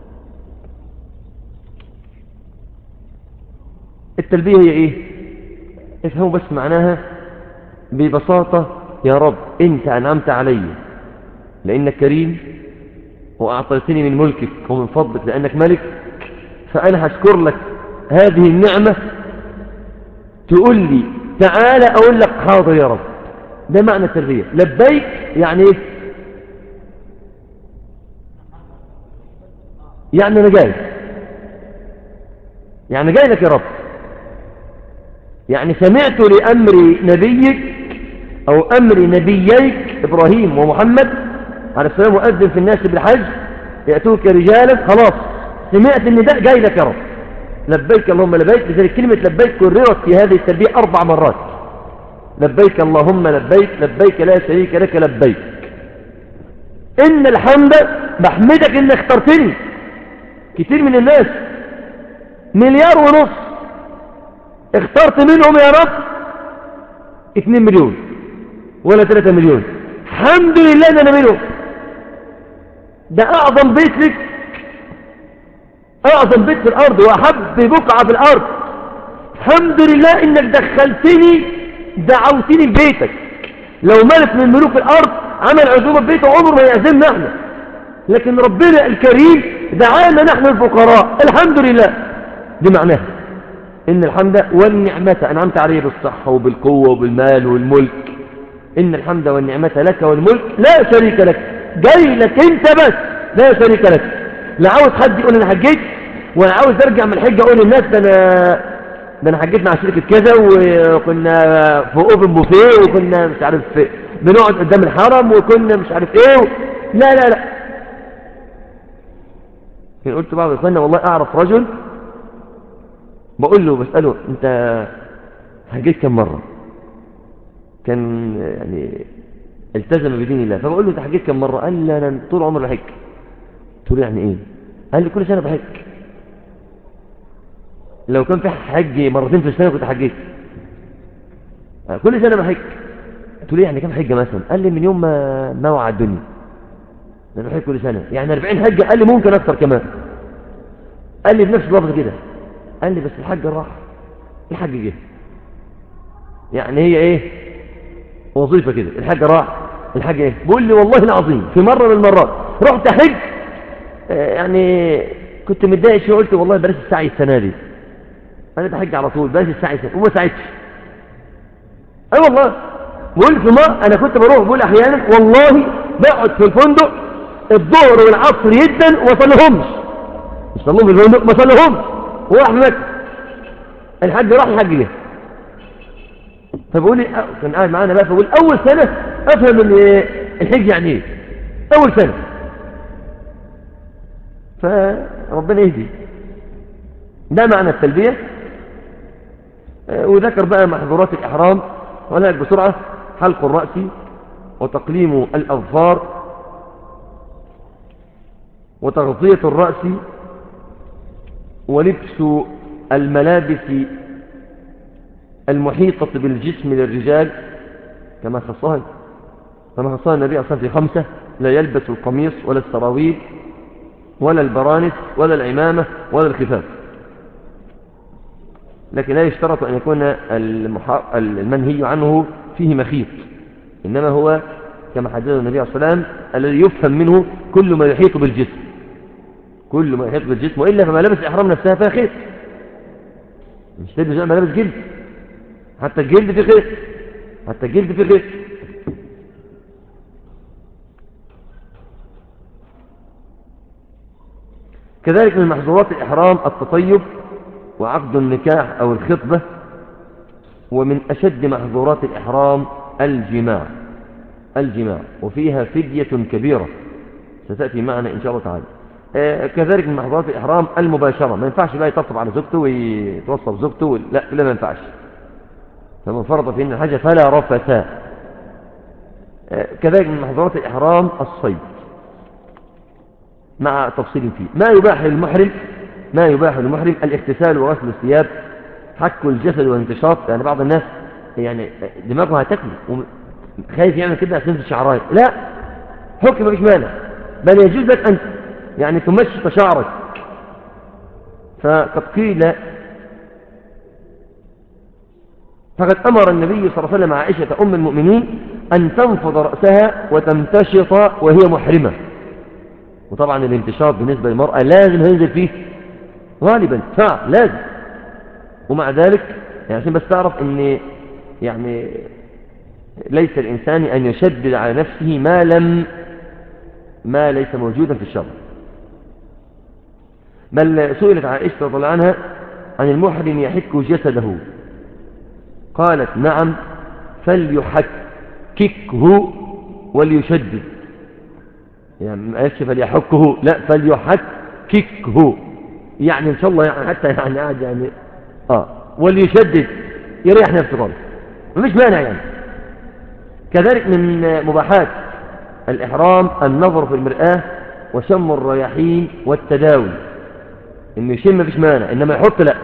التلبية هي إيه؟ افهموا بس معناها ببساطة: يا رب أنت أنعمت علي لأنك كريم، وأعطيتني من ملكك ومن فضلك لأنك ملك، فأنا هشكر لك هذه النعمة. تقول لي تعالى أقول لك حاضر يا رب. ده معنى التلبية. لبيك يعني إيه؟ يعني أنا جاي، يعني جاي لك يا رب. يعني سمعت لأمر نبيك أو أمر نبييك إبراهيم ومحمد عليه السلام وأذن في الناس بالحج يأتوك رجالا. خلاص سمعت ان ده جاي لك يا رب. لبيك اللهم لبيك. لذلك كلمة لبيك كررت في هذه التلبية 4 مرات. لبيك اللهم لبيك، لبيك لا شريك لك لبيك. إن الحمد، بحمدك إن اخترتني. كتير من الناس 1.5 مليار اخترت منهم يا رب 2 مليون ولا 3 مليون. الحمد لله ان انا منهم. ده اعظم بيت لك أعظم بيت في الأرض وأحب بقعة في الأرض، الحمد لله إنك دخلتني دعوتني لبيتك. لو ملك من ملوك الأرض عمل عزومة ببيته عمره ما يعزمنا احنا، لكن ربنا الكريم دعانا نحن الفقراء، الحمد لله. دي معناها إن الحمد والنعمة أنعمت عليه بالصحة وبالقوة وبالمال والملك. إن الحمد والنعمة لك والملك لا شريك لك، جاي لك أنت بس، لا شريك لك. لا عاوز حد يقول أنا حجيت، ولا عاوز أرجع من الحجة أقول للناس ده أنا حجيت مع شركة كذا وكنا في أوبن بوفيه وكنا مش عارف بنقعد قدام الحرم وكنا مش عارف إيه لا لا لا. قلت بعض إخواننا والله أعرف رجل بقول له بسأله أنت حجيت كم مرة؟ كان يعني التزم بدين الله، فبقول له أنت حجيت كم مرة؟ قال لي أنا طول عمري بحج. قلت له يعني إيه؟ قال لي كل سنة بحج، لو كان في حج مرتين في السنة كنت حجيت. كل سنة بحج. قلت له يعني كم حجة مثلا؟ قال لي من يوم ما وعى الدنيا، أنا بحج كل سنة يعني 40 حجة. قال لي ممكن أكثر كمان. قال لي بنفس اللفظ كده، قال لي بس الحج راح الحج جه، يعني هي ايه وظيفة كده، الحج راح الحج ايه. بيقول لي والله العظيم في مرة من المرات رحت حج يعني كنت متضايق شويه، قلت والله بلاش السعي السنة دي، انا بحج على طول بلاش السعي السنة، وما سعيتش. اي والله. بقول في مرة انا كنت بروح بقول احيانا والله بقعد في الفندق الظهر والعصر جدا وما صليهمش، مش صلوهم في الفندق ما صليهمش، وراح في مكة الحج راح الحج جه. فبقول لي كان قاعد معانا بقى، فبقول اول سنه افهم ان الحج يعني ايه، اول سنه. فربنا يهدي. ده معنى التلبيه. وذكر بقى محظورات الاحرام، ولا بسرعه: حلق الراس وتقليم الاظفار وتغطيه الراس ولبس الملابس المحيطه بالجسم للرجال كما خصها النبي أصلا في 5: لا يلبس القميص ولا السراويل ولا البرانس ولا العمامة ولا الخفاف. لكن لا يشترط أن يكون المنهي عنه فيه مخيط، إنما هو كما حدده النبي عليه الصلاة والسلام الذي يفهم منه كل ما يحيط بالجسم، كل ما يحيط بالجسم، وإلا فملابس الإحرام نفسها فيها خيط، مش تلبس ملابس جلد، حتى الجلد فيه خيط، حتى الجلد فيه خيط. كذلك من محظورات الإحرام التطيب وعقد النكاح أو الخطبة. ومن أشد محظورات الإحرام الجماع، وفيها فدية كبيرة ستأتي معنا إن شاء الله تعالى. كذلك من محظورات الإحرام المباشرة، ما ينفعش بقى يطبطب على زوجته ويتوصف زوجته، لا ما ينفعش. فمن فرض فيهن الحج فلا رفث. كذلك من محظورات الإحرام الصيد، مع تفصيل فيه. ما يباح للمحرم الاغتسال وغسل الثياب، حك الجسد والانتشاط. يعني بعض الناس يعني دماغه هتاكله خايف يعمل كده عشان تنزل شعرايه، لا، حكم مفيش مانع، بل يجوز لك أن يعني تمشط شعرك. فقد أمر النبي صلى الله عليه وسلم عائشة أم المؤمنين أن تنفض رأسها وتمتشط وهي محرمة. وطبعا الانتشاط بالنسبة للمرأة لازم ينزل فيه غالبا شعر لازم. ومع ذلك يعني عشان بس تعرف ان يعني ليس الإنسان أن يشدد على نفسه ما ليس موجودا في الشرع. بل سئلت عائشة رضي الله عنها عن المحرم يحك جسده، قالت نعم فليحككه وليشدد. يعني ما قالش فليحكه، لا فليحككه، يعني ان شاء الله يعني حتى يعني قاعد يعني وليشدد يريح نفسه خالص، مفيش مانع يعني. كذلك من مباحات الإحرام النظر في المرآة وشم الرياحين والتداوي، انه يشم مفيش مانع، انما يحط لا.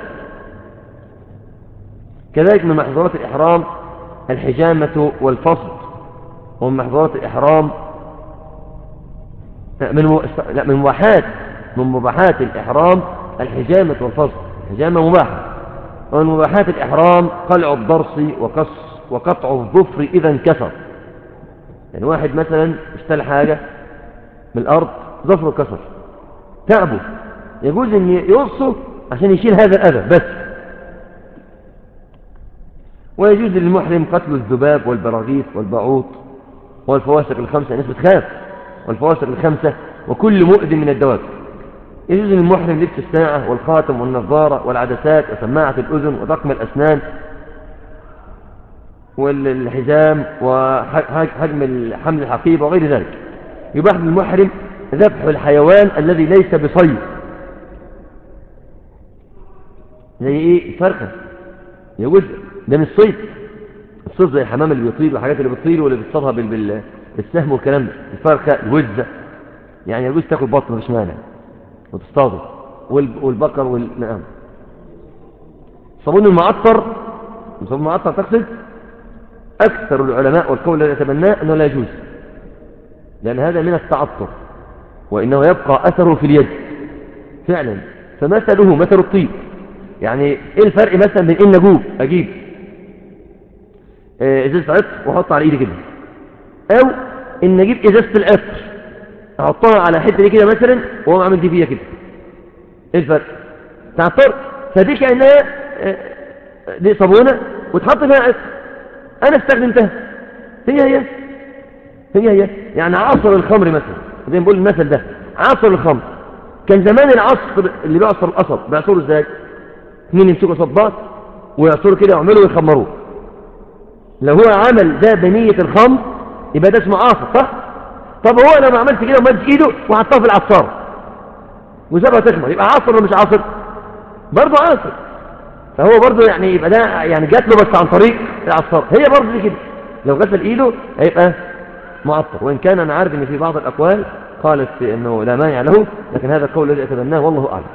كذلك من محظورات الإحرام الحجامة والفصد. ومن محظورات الإحرام من مباحات الإحرام الحجامة والفصل. الحجامة مباحة، ومن مباحات الإحرام قلع الضرس وقطع الظفر إذا انكسر. يعني واحد مثلا اشترى حاجة من الأرض، ظفره كسر، تعبه، يجوز أن يقصه عشان يشيل هذا الأذى بس. ويجوز للمحرم قتل الذباب والبراغيث والبعوض والفواسق الخمسة، الناس بتخاف، والفواسق الخمسة وكل مؤذي من الدواب. يجوز للمحرم لبس الساعة والخاتم والنظارة والعدسات وسماعة الأذن وطقم الأسنان والحزام وحجم حمل الحقيبة وغير ذلك. يباح للمحرم ذبح الحيوان الذي ليس بصيد، زي ايه؟ الفرخة يجوز، ده من الصيد. الصيد زي الحمام اللي بيطير والحاجات اللي بتطير واللي بتصطادها بالسهم والكلام ده. الفرخة، الوزة، يعني يجوز تاكل بطن مفيش مانع وتصطاده، والبقر نعم. صابون المعطر، صابون المعطر تقصد؟ أكثر العلماء والقول الذي يتبناه أنه لا يجوز، لأن هذا من التعطر، وإنه يبقى أثره في اليد فعلا، فمثله مثل الطيب. يعني إيه الفرق مثلا بين إن أجيب إزازة عطر وأحطها على إيدي كده، أو إن أجيب إزازة العطر أحطها على حتة دي كده مثلا وأقوم أعمل دي فيها كده. إيه الفرق؟ تعطر، فدي كأنها دي صابونة وتحط فيها عطر، أنا استخدمتها، هي يعني عصر الخمر مثلا، زي ما بقول المثل ده، عصر الخمر. كان زمان العصر اللي بيعصر القصب بيعصروا ازاي؟ اثنين يمسكوا قصب بعض ويعصروا كده ويعملوا ويخمروه. لو هو عمل ده بنية الخمر يبقى ده اسمه عاصر، صح؟ طب هو لو ما عملش كده ومدش ايده وحطها في العصار وسابها تخمر، يبقى عاصر ولا مش عاصر؟ برضه عاصر. فهو برضه يعني يبقى ده يعني جات له بس عن طريق العصار. هي برضه دي كده، لو غسل ايده هيبقى معطر. وإن كان أنا عارف أن في بعض الأقوال قالت أنه لا مانع له، لكن هذا القول الذي أتبناه والله أعلم.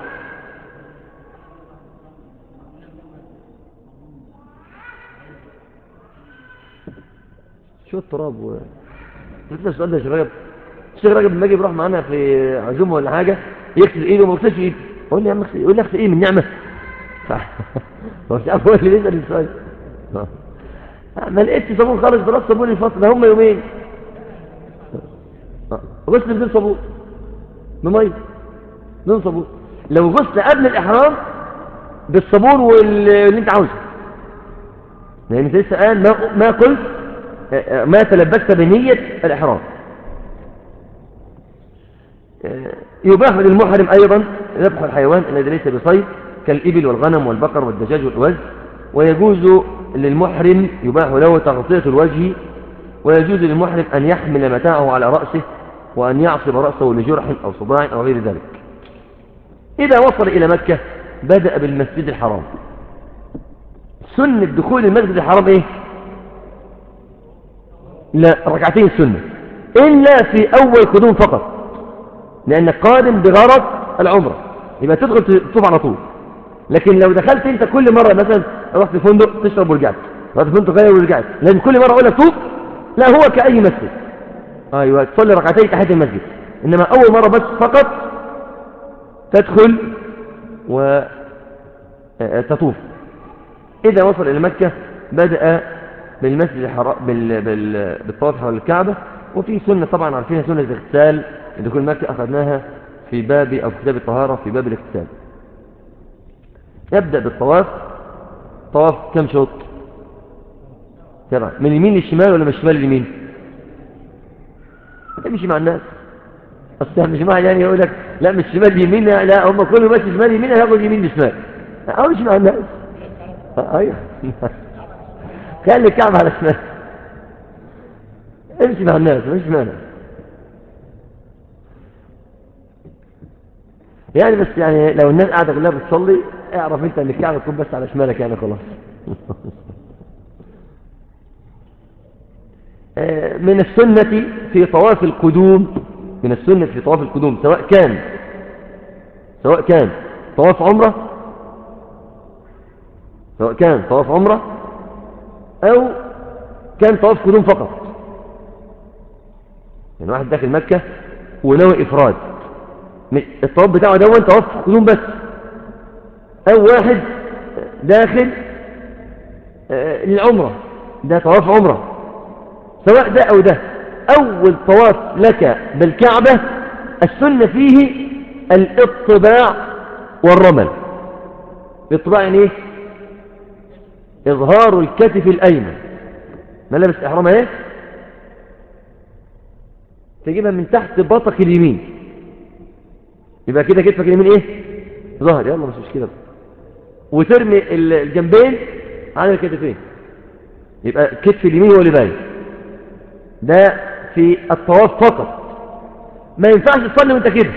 شو التراب مثل السؤال ده يا شباب. الشيخ راجب لما يجي يروح معانا في عزومه ولا حاجه يغسل ايده وما يغسلش ايده، اقول لي يا عم اغسل، يقول لي اغسل ايه من نعمه مش عارف هو اللي بيسال السؤال. ما لقيتش صابون خالص، بلاش صابون الفصل ده، هم يومين غسل بدون صابون، بميه بدون صابون. لو غسل قبل الاحرام بالصابون واللي انت عاوزه، لان انت لسه قال ما قلت ما تلبست بنيه الاحرام. يباح للمحرم أيضا ذبح الحيوان الذي ليس بصيد كالإبل والغنم والبقر والدجاج والأوز. ويجوز للمحرم، يباح له تغطية الوجه، ويجوز للمحرم أن يحمل متاعه على رأسه وأن يعصب رأسه لجرح أو صداع أو غير ذلك. إذا وصل إلى مكة بدأ بالمسجد الحرام. سنة دخول المسجد الحرام إيه؟ لا، ركعتين السنة، إلا في أول قدوم فقط، لأنك قادم بغرض العمرة يبقى تدخل تطوف على طول. لكن لو دخلت انت كل مرة مثلا رحت فندق تشرب ورجعت، رحت فندق غير ورجعت، لازم كل مرة اقول لك طوف؟ لا، هو كأي مسجد، ايوه تصلي ركعتين تحية المسجد، انما اول مرة بس فقط تدخل وتطوف. اذا وصل الى مكة بدأ بالمسجد الحرام بالطواف حول الكعبة. وفي سنة طبعا عارفينها، سنة الاغتسال لدخول مكة، اخذناها في باب او في كتاب الطهارة في باب الاغتسال. يبدأ بالطواف. طواف كم شوط؟ سبعة، من اليمين للشمال ولا من الشمال لليمين؟ تمشي مع الناس، اصل مش مع يعني يقول لك لا من الشمال لليمين، لا هم كله ماشي شمال يمين هياخد يمين لشمال، امشي مع الناس. ايوه خلي الكعب على شمال، امشي مع الناس مش مانع يعني. بس يعني لو الناس قاعده كلها بتصلي اعرف انت ان الكعبه تكون بس على شمالك يعني خلاص. من السنة في طواف القدوم، من السنة في طواف القدوم سواء كان طواف عمرة، سواء كان طواف عمرة أو كان طواف قدوم فقط. يعني واحد داخل مكة ونوى إفراد، الطواف بتاعه ده طواف قدوم بس، أو واحد داخل للعمرة، ده طواف عمرة، سواء ده أو ده، أول طواف لك بالكعبة السنة فيه الاطباع والرمل. الاطباع يعني ايه؟ إظهار الكتف الأيمن، ملابس إحرام ايه؟ تجيبها من تحت بطق اليمين، يبقى كده كتفك اليمين ايه؟ ظهر، يلا مش كده، وترمي الجنبين على الكتفين، يبقى كتف اليمين هو اللي باين. ده في الطواف فقط، ما ينفعش تصلي وانت كده،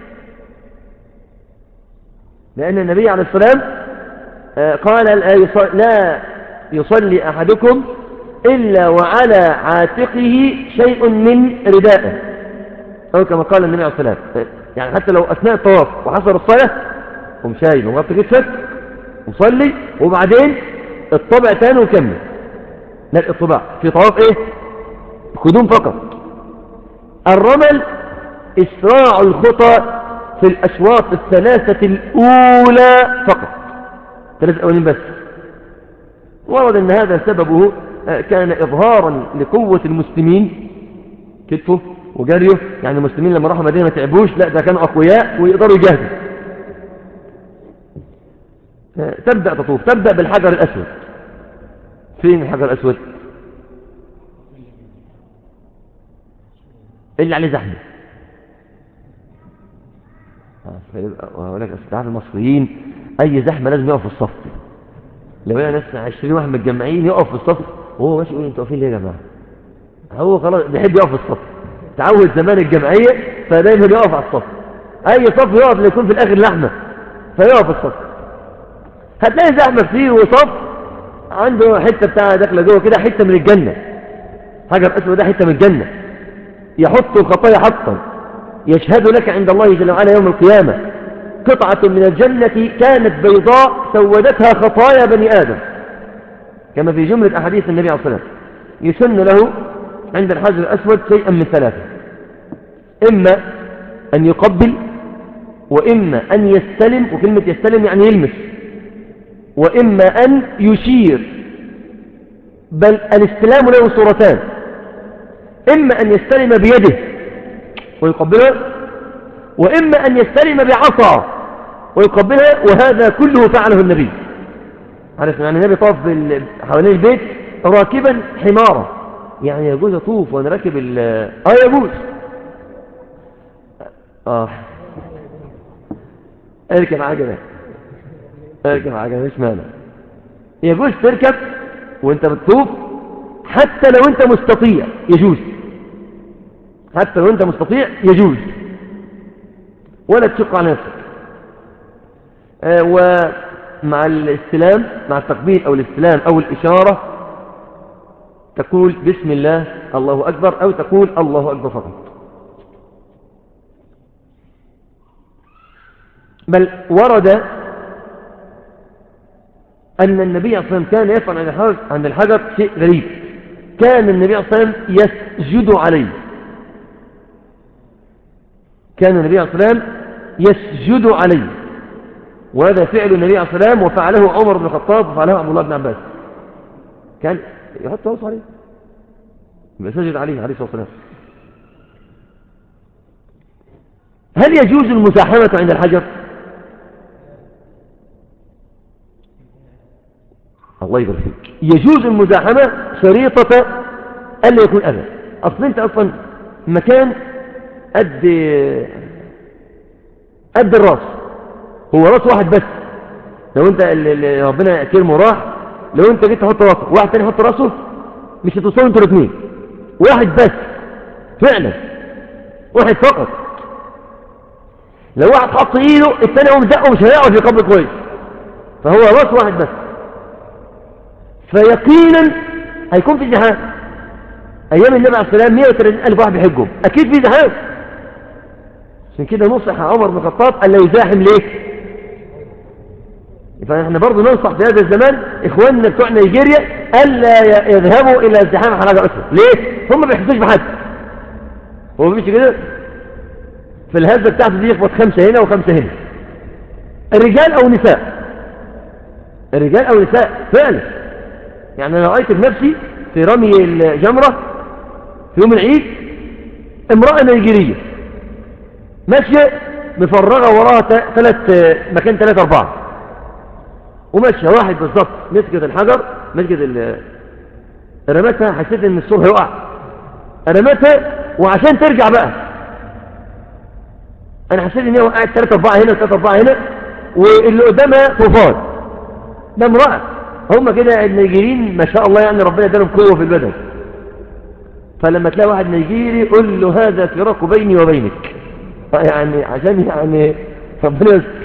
لأن النبي عليه السلام قال لا يصلي أحدكم إلا وعلى عاتقه شيء من ردائه، أو كما قال النبي عليه السلام. يعني حتى لو أثناء الطواف وحصل الصلاة قم شايل وغطي كتفك وصلي، وبعدين الطبع تاني وكمل. لا، الطباع في طواف ايه؟ قدوم فقط. الرمل إسراع الخطى في الأشواط الثلاثة الأولى فقط، ثلاثة أولين بس. ورد أن هذا سببه كان إظهارا لقوة المسلمين، كتفه وجريه، يعني المسلمين لما راحوا مدينة ما تعبوش، لا ده كانوا أقوياء ويقدروا يجاهدوا. تبدأ تطوف، تبدأ بالحجر الأسود. فين الحجر الأسود؟ اللي عليه زحمة. أقول لك أستعاد المصريين أي زحمة لازم يقف في الصف. لو هي ناس 20 واحد متجمعين يقف في الصف، وهو ماشي يقول انتوا واقفين ليه يا جماعة؟ هو خلاص بيحب يقف في الصف، تعود زمان الجمعية فدايما يقف على الصف. أي صف يقف ليكون في الآخر لحمة فيقف في الصف. هتلاقي زحمة كتير، وصف عنده حتة بتاع داخلة جوه كده، حتة من الجنة. حجر أسود ده حتة من الجنة، يحط الخطايا حطا، يشهد لك عند الله جل وعلا يوم القيامة قطعة من الجنة كانت بيضاء سودتها خطايا بني آدم، كما في جملة أحاديث النبي عليه الصلاة والسلام. يسن له عند الحجر الأسود شيئا من ثلاثة: إما أن يقبل، وإما أن يستلم، وكلمة يستلم يعني يلمس، وإما أن يشير. بل الاستلام له صورتان: إما أن يستلم بيده ويقبلها، وإما أن يستلم بعصا ويقبلها، وهذا كله فعله النبي. عارف يعني النبي طاف حوالين البيت راكبا حمارا، يعني يجوز أطوف وأنا راكب يجوز. اركب عجلة، اركب عجلة مش مانع، يجوز تركب وانت بتطوف، حتى لو انت مستطيع يجوز، حتى لو انت مستطيع يجوز، ولا تشق على نفسك. ومع الاستلام، مع التقبيل أو الاستلام أو الإشارة، تقول بسم الله الله أكبر، أو تقول الله أكبر فقط. بل ورد أن النبي صلى الله عليه وسلم كان يفعل عند الحجر شيء غريب. كان النبي صلى الله عليه وسلم يسجد عليه، كان النبي صلى الله عليه وسلم يسجد عليه، وهذا فعل النبي عليه الصلاة والسلام، وفعله عمر بن الخطاب، وفعله عبد الله بن عباس. كان يحط راسه عليه يسجد عليه عليه الصلاة والسلام. هل يجوز المزاحمة عند الحجر؟ الله يبارك فيك. يجوز المزاحمة شريطة ألا يكون أذى. أصلا أنت أصلا مكان قد الراس، هو راس واحد بس. لو أنت اللي ربنا كرمه راح، لو أنت جيت تحط راسه واحد تاني يحط راسه، مش هتوصلوا أنتوا الاثنين، واحد بس فعلا، واحد فقط. لو واحد حط ايده الثاني يقوم زقه، مش هيعرف يقبل كويس، فهو راس واحد بس. فيقينا هيكون في زحام. ايام النبي عليه السلام 130,000 واحد بيحجهم، اكيد في زحام. عشان كده نصح عمر بن الخطاب الا يزاحم ليه. فاحنا برضه ننصح في هذا الزمان اخواننا بتوع نيجيريا الا يذهبوا الى ازدحام حلقة اسود. ليه؟ هم ما بيحسوش بحد، هو مش كده في الهزه بتاعته دي، يخبط 5 هنا و5 هنا، الرجال او نساء. رجال أو نساء فعلا. يعني أنا رأيت بنفسي في رمي الجمرة في يوم العيد امرأة نيجيرية ماشية مفرغة وراها مكان 3-4 وماشية واحد بالظبط مسكت الحجر، مسكت رمتها، حسيت ان السور هيقع، رمتها وعشان ترجع بقى انا حسيت ان هي وقعت 3-4 هنا 3-4 هنا، واللي قدامها طوفان. ده امرأة. هم كده النيجيريين ما شاء الله يعني ربنا ادالهم قوة في البدن. فلما تلاقي واحد نيجيري قل له هذا فراق بيني وبينك، يعني عشان يعني ربنا يستر.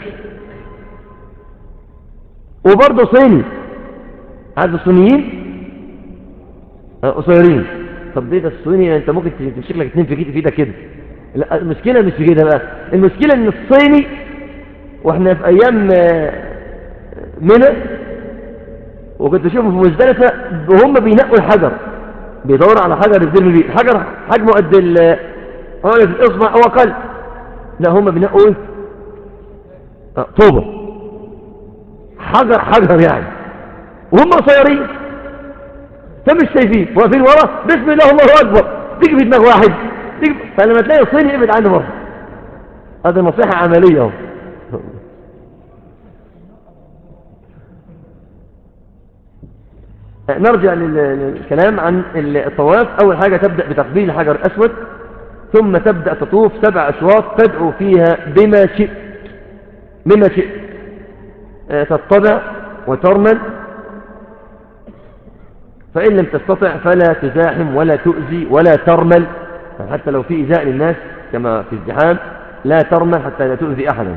وبرضه صيني، عايز الصينيين قصيرين. طب ده الصيني انت ممكن تمسك لك 2 في ايدك كده. لا المشكله مش في كده بقى، المشكله ان الصيني واحنا في ايام منى وكنت اشوفه في مزدلفه وهم بينقوا الحجر، بيدوروا على حجر يرمي بيه، الحجر حجمه قد عقله الاصبع او اقل، لا هم بينقوا ايه؟ طوبه، حجر حجر يعني، وهم قصيرين فمش شايفين، واقفين ورا بسم الله الله اكبر، تيجي في دماغ واحد فلما تلاقي الصيني ابعد عنه برضه. هذه نصيحه عمليه اهو. نرجع للكلام عن الطواف. اول حاجه تبدا بتقبيل الحجر الاسود، ثم تبدا تطوف 7 أشواط تدعو فيها بما شئت، بما شئت، تتبع وترمل، فإن لم تستطع فلا تزاحم ولا تؤذي ولا ترمل، حتى لو في إيذاء للناس كما في الزحام لا ترمل حتى لا تؤذي أحدا.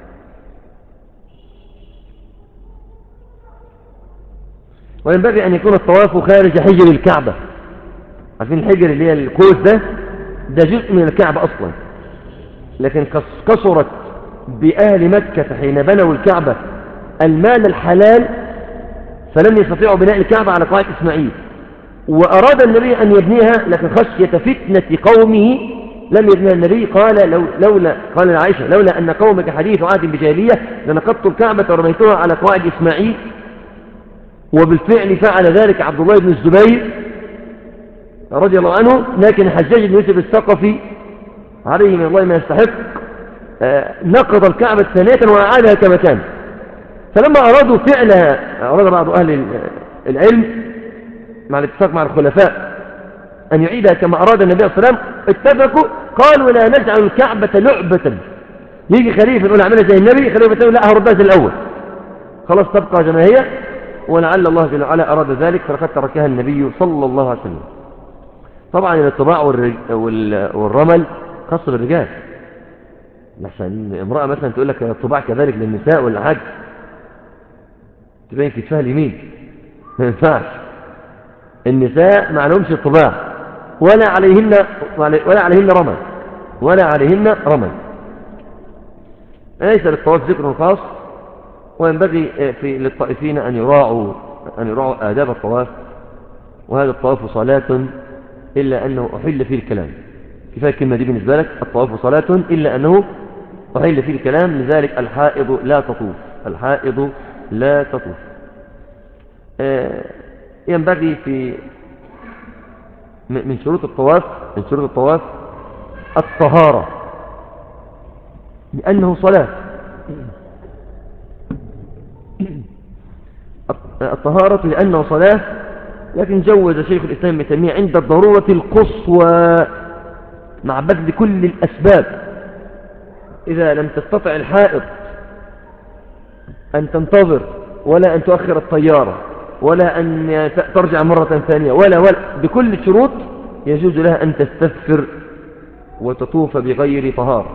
وينبغي أن يكون الطواف خارج حجر الكعبة. عارفين الحجر اللي هي القوس ده جزء من الكعبة أصلا، لكن كسرت بأهل مكة حين بنوا الكعبة المال الحلال فلم يستطيعوا بناء الكعبة على قواعد إسماعيل، وأراد النبي أن يبنيها لكن خشية فتنة قومه لم يبنيها النبي. قال لعائشة لولا أن قومك حديث عهد بجاهلية لنقضت الكعبة ورميتها على قواعد إسماعيل. وبالفعل فعل ذلك عبد الله بن الزبير رضي الله عنه، لكن الحجاج بن يوسف الثقفي عليه من الله ما يستحق نقض الكعبة ثانية وأعادها كما كان. فلما أرادوا فعلها، أراد بعض أهل العلم مع الاتفاق مع الخلفاء أن يعيدها كما أراد النبي صلى الله عليه وسلم، اتفقوا قالوا لا نجعل الكعبة لعبة يجي خليفة يقول اعملها زي النبي، خليفة يقول لا هردها زي الأول، خلاص تبقى زي ما هي. ولعل الله جل وعلا أراد ذلك فلقد تركها النبي صلى الله عليه وسلم. طبعا الطباع والرمل خاص بالرجال، عشان امرأة مثلا تقول لك الطباع كذلك للنساء ولا حاجة تبين كتفها اليمين، ما ينفعش. النساء ما عليهمش الطباع ولا عليهن رمل. ليس للطواف ذكر خاص. وينبغي للطائفين أن يراعوا آداب الطواف. وهذا الطواف صلاة إلا أنه أحل فيه الكلام. كفاية الكلمة دي بالنسبة لك، الطواف صلاة إلا أنه أحل فيه الكلام. لذلك الحائض لا تطوف، الحائض لا تطوف. ينبغي من شروط الطواف الطهارة لأنه صلاة. الطهارة لأنه صلاة، لكن جوز شيخ الإسلام ابن تيمية عند الضرورة القصوى مع بذل كل الأسباب. إذا لم تستطع الحائض أن تنتظر ولا أن تؤخر الطيارة ولا أن ترجع مرة ثانية ولا بكل الشروط يجوز لها أن تستغفر وتطوف بغير طهارة.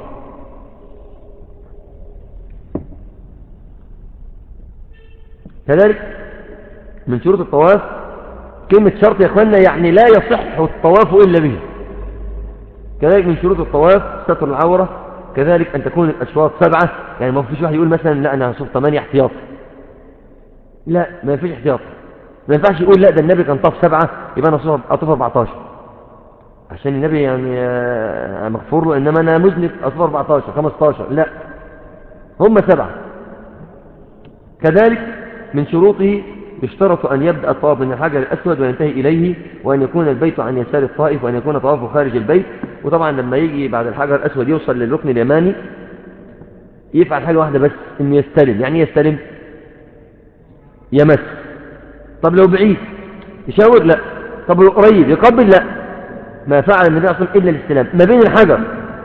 كذلك من شروط الطواف، كلمة شرط يا أخوانا يعني لا يصح الطواف إلا به. كذلك من شروط الطواف ستر العورة. كذلك أن تكون الأشواط 7، يعني ما فيش واحد يقول مثلا لا أنا هصوف 8 احتياط، لا ما فيش احتياط. ما ينفعش يقول لا ده النبي كان طاف 7 يبقى أنا أطوف 14 عشان النبي يعني مغفور له، إنما أنا مذنب أطوف 14 15، لا هم 7. كذلك من شروطه يشترط أن يبدأ الطواف من الحجر الأسود وينتهي إليه، وأن يكون البيت عن يسار الطائف، وأن يكون طوافه خارج البيت. وطبعا لما يجي بعد الحجر الأسود يوصل للركن اليماني يفعل حاجة واحدة بس، إنه يستلم. يعني يستلم يمس. طب لو بعيد يشاور؟ لا. طب لو قريب يقبل؟ لا. ما فعل النبي صلى الله عليه وسلم إلا الاستلام ما بين الحجر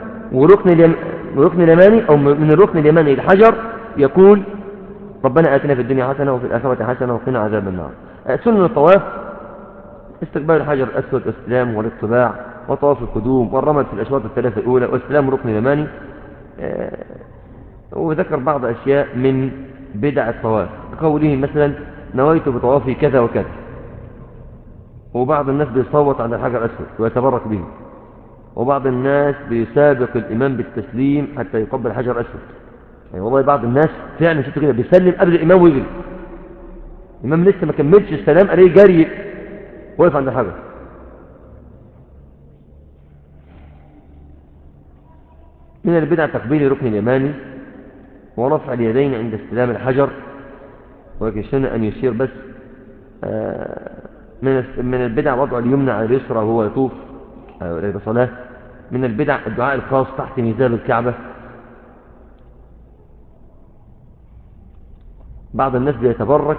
وركن اليماني، أو من الركن اليماني للحجر، يقول ربنا آتنا في الدنيا حسنة وفي الآخرة حسنة وقنا عذاب النار. سنن الطواف استقبال الحجر الأسود واستلام والاطباع وطواف القدوم والرمل في الأشواط الثلاثة الأولى واستلام ركن اليماني. وذكر بعض أشياء من بدع الطواف بقوله مثلا نويت بطوافي كذا وكذا. وبعض الناس بيصوت على الحجر الأسود ويتبرك به، وبعض الناس بيسابق الإمام بالتسليم حتى يقبل الحجر الأسود. يعني والله بعض الناس فعلا شفته كده بيسلم قبل الإمام ويجري، الإمام لسه ما كملش السلام عليه جري واقف عند الحجر. من البدع تقبيل ركن اليماني ورفع اليدين عند استلام الحجر، ولكن السنة أن يشير بس. من البدع وضع اليمنى على اليسرى وهو يطوف إلى صلاة. من البدع الدعاء الخاص تحت ميزاب الكعبة. بعض الناس بيتبرك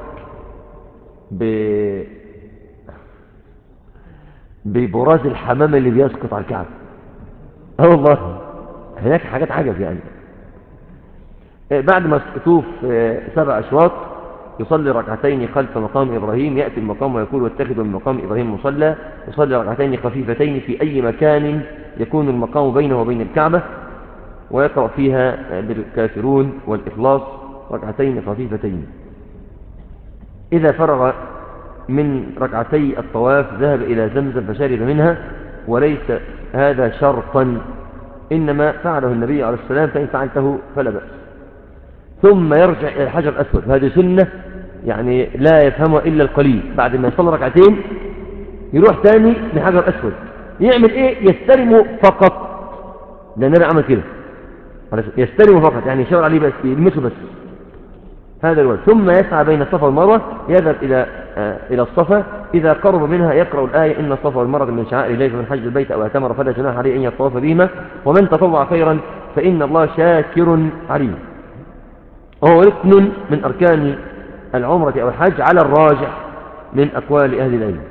ببراز الحمام اللي بيسقط على الكعبة. والله هناك حاجات عجب يعني. بعد ما يطوف 7 أشواط يصلي ركعتين خلف مقام إبراهيم، يأتي المقام ويقول واتخذوا من مقام إبراهيم مصلى. يصلي ركعتين خفيفتين في أي مكان يكون المقام بينه وبين الكعبة، ويقرأ فيها بالكافرون والإخلاص ركعتين خفيفتين. إذا فرغ من ركعتي الطواف ذهب إلى زمزم فشرب منها، وليس هذا شرطا، إنما فعله النبي عليه السلام، فإن فعلته فلا بأس. ثم يرجع إلى الحجر الأسود، وهذه سنة يعني لا يفهمها إلا القليل. بعد ما يصلي ركعتين يروح تاني لحجر أسود. يعمل إيه؟ يستلمه فقط، ده النبي عمل كده، يستلمه فقط، يعني يشاور عليه بس، يلمسه بس، هذا الوجه. ثم يسعى بين الصفا والمروة، يذهب إلى الصفا. إذا قرب منها يقرأ الآية إن الصفا والمروة من شعائر الله فمن حج البيت أو اعتمر فلا جناح عليه أن يطوف بهما ومن تطوع خيرا فإن الله شاكر عليم. وهو ركن من أركان العمرة أو الحج على الراجح من أقوال أهل العلم.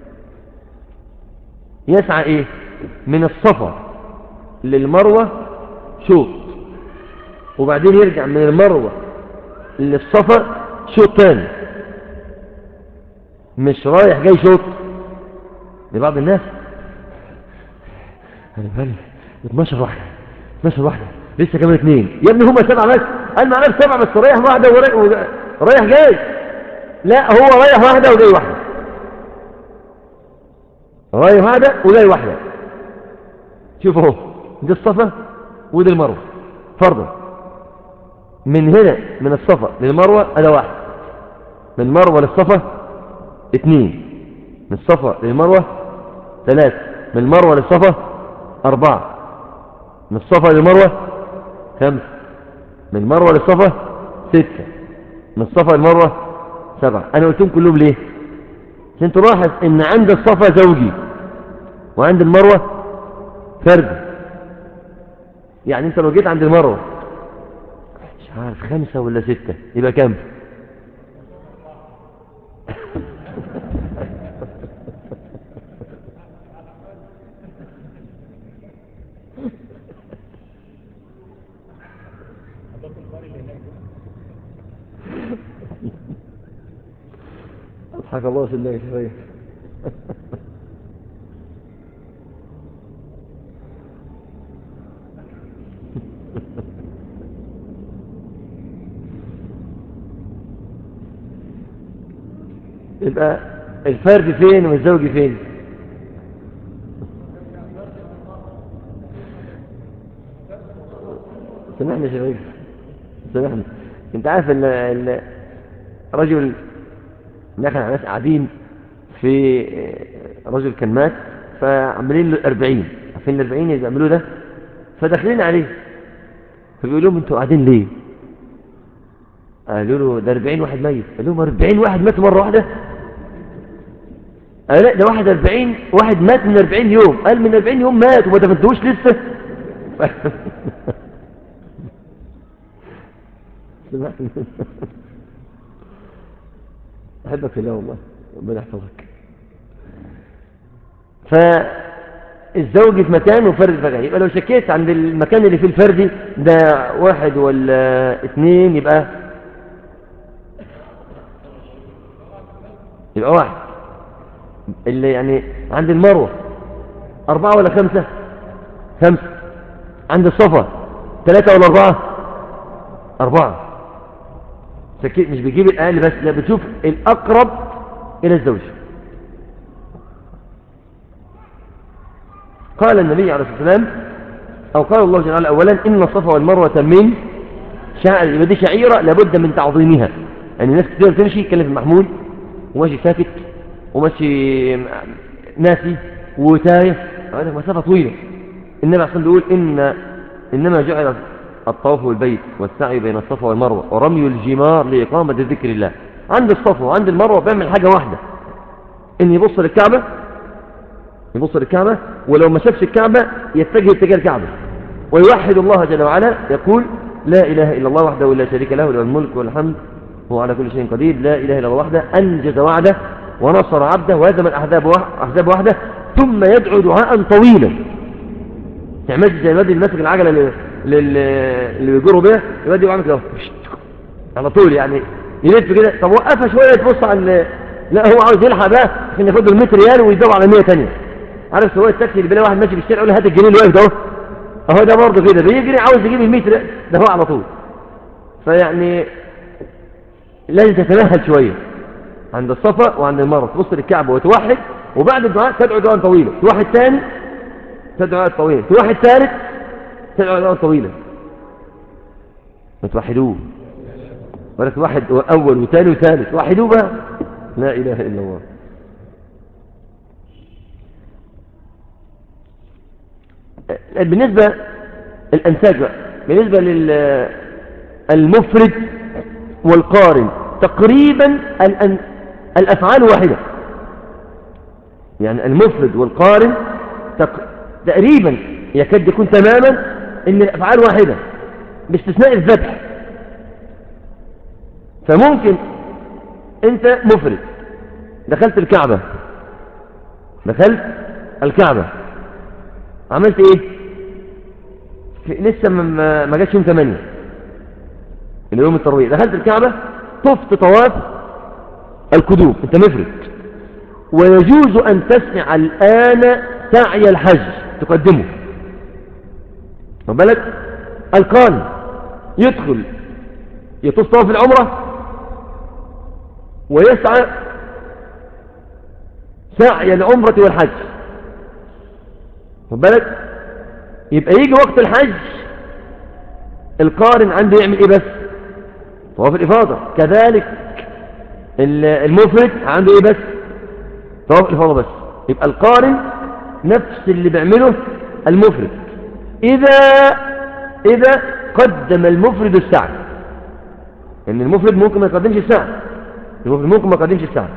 يسعى إيه؟ من الصفا للمروة شوط، وبعدين يرجع من المروة للصفا شوط تاني، مش رايح جاي شوط. لبعض الناس انا بقالي 12 واحدة 12 واحدة لسه كمان 2. يا ابني هما 7 بس. قال معناه 7 بس رايح واحدة ورايح جاي. لا، هو رايح واحدة وجاي واحدة، رايح واحدة وجاي واحدة. شوف اهو، دي الصفا ودي المروة فرضا. من هنا من الصفا للمروة أدا 1، من المروة للصفا 2، من الصفا للمروة 3، من المروة للصفا 4، من الصفا للمروة 5، من المروة للصفا 6، من الصفا للمروة 7. أنا قلتهم كلهم ليه؟ عشان تلاحظ إن عند الصفا زوجي وعند المروة فردي. يعني أنت لو جيت عند المروة مش عارف 5 ولا 6 يبقى كام؟ حق الله سنك شوية. يبقى الفرد فين والزوج فين؟ سامحني يا شباب، سامحني. انت عارف الرجل دخل على ناس قاعدين في رجل كان مات، فعملين له 40. عارفين 40 اللي بيعملوه ده؟ فداخلين عليه فبيقول لهم انتوا قاعدين ليه؟ قالوا له ده 40 واحد ميت. قال لهم 40 واحد مات مرة واحدة؟ قال لا، ده 41 واحد مات من 40 يوم. قال من 40 يوم مات وما دفنتوش لسه؟ أحبك في الله والله، ربنا يحفظك. فالزوج في مكان وفرد في مكان، يبقى لو شكيت عند المكان اللي فيه الفردي ده واحد ولا اثنين، يبقى واحد. اللي يعني عند المروة أربعة ولا خمسة؟ خمسة. عند الصفا ثلاثة ولا أربعة؟ أربعة. شكيت مش بيجيب الأقل بس، لا بتشوف الأقرب إلى الزوج. قال النبي عليه الصلاة والسلام، أو قال الله جل وعلا أولا: إن الصفا والمروة من شعائر. يبقى دي شعيرة لابد من تعظيمها. يعني الناس كتير تمشي يتكلم في المحمول وماشي ساكت وماشي ناسي وتايه، هذا مسافة طويلة. النبي عليه الصلاة والسلام بيقول إنما جعل الطواف بالبيت والسعي بين الصفا والمروة ورمي الجمار لإقامة ذكر الله. عند الصفا وعند المروة بيعمل حاجة واحدة، إن يبص للكعبة، يبص للكعبة، ولو ما شافش الكعبة يتجه اتجاه الكعبة ويوحد الله جل وعلا، يقول: لا إله إلا الله وحده لا شريك له، له الملك والحمد هو على كل شيء قدير، لا إله إلا الله وحده أنجز وعده ونصر عبده وهزم الأحزاب وحده. ثم يدعو دعاء طويلا، تعملش زي الواد اللي ماسك العجلة اللي بيجروا بيها، الواد يعمل كده على طول، يعني يلف كده. طب وقفها شوية تبص على لا، هو عاوز يلحق بقى عشان ياخد له 100 ريال ويدور على 100 ثانيه. عارف سواق التاكسي اللي بيلاقي واحد ماشي في الشارع يقول له هات الجنيه اللي واقف ده اهو، ده برضه كده بيجري عاوز يجيب ال 100 ريال ده هو على طول. فيعني لازم تتمهل شويه عند الصفا وعند المروه، تبص للكعبه وتوحد، وبعد الدعاء تدعو دعاء طويله، توحد ثاني تدعو دعاء طويله، توحد ثالث تدعو دعاء طويله. ما توحدوه ولا توحد اول وثاني وثالث، وحدوه بقى. لا اله الا الله. بالنسبه الانساج بقى، بالنسبه للمفرد والقارن تقريبا الافعال واحده. يعني المفرد والقارن تقريبا يكاد يكون تماما ان الافعال واحده باستثناء الذبح. فممكن انت مفرد دخلت الكعبة، دخلت الكعبة عملت ايه؟ لسه ما جاتش يوم 8 اللي يوم التروية، دخلت الكعبة طفت طواف القدوم، انت مفرد. ويجوز ان تسعى الان سعي الحج تقدمه، بالك. القارن يدخل يطوف طواف العمرة ويسعى سعي العمرة والحج، بالك. يبقى يجي وقت الحج القارن عنده يعمل ايه بس؟ طواف الإفاضة. كذلك المفرد عنده ايه بس؟ طواف الإفاضة بس. يبقى القارن نفس اللي بيعمله المفرد إذا قدم المفرد السعي. لأن المفرد ممكن ما يقدمش السعي، المفرد ممكن ما يقدمش السعي.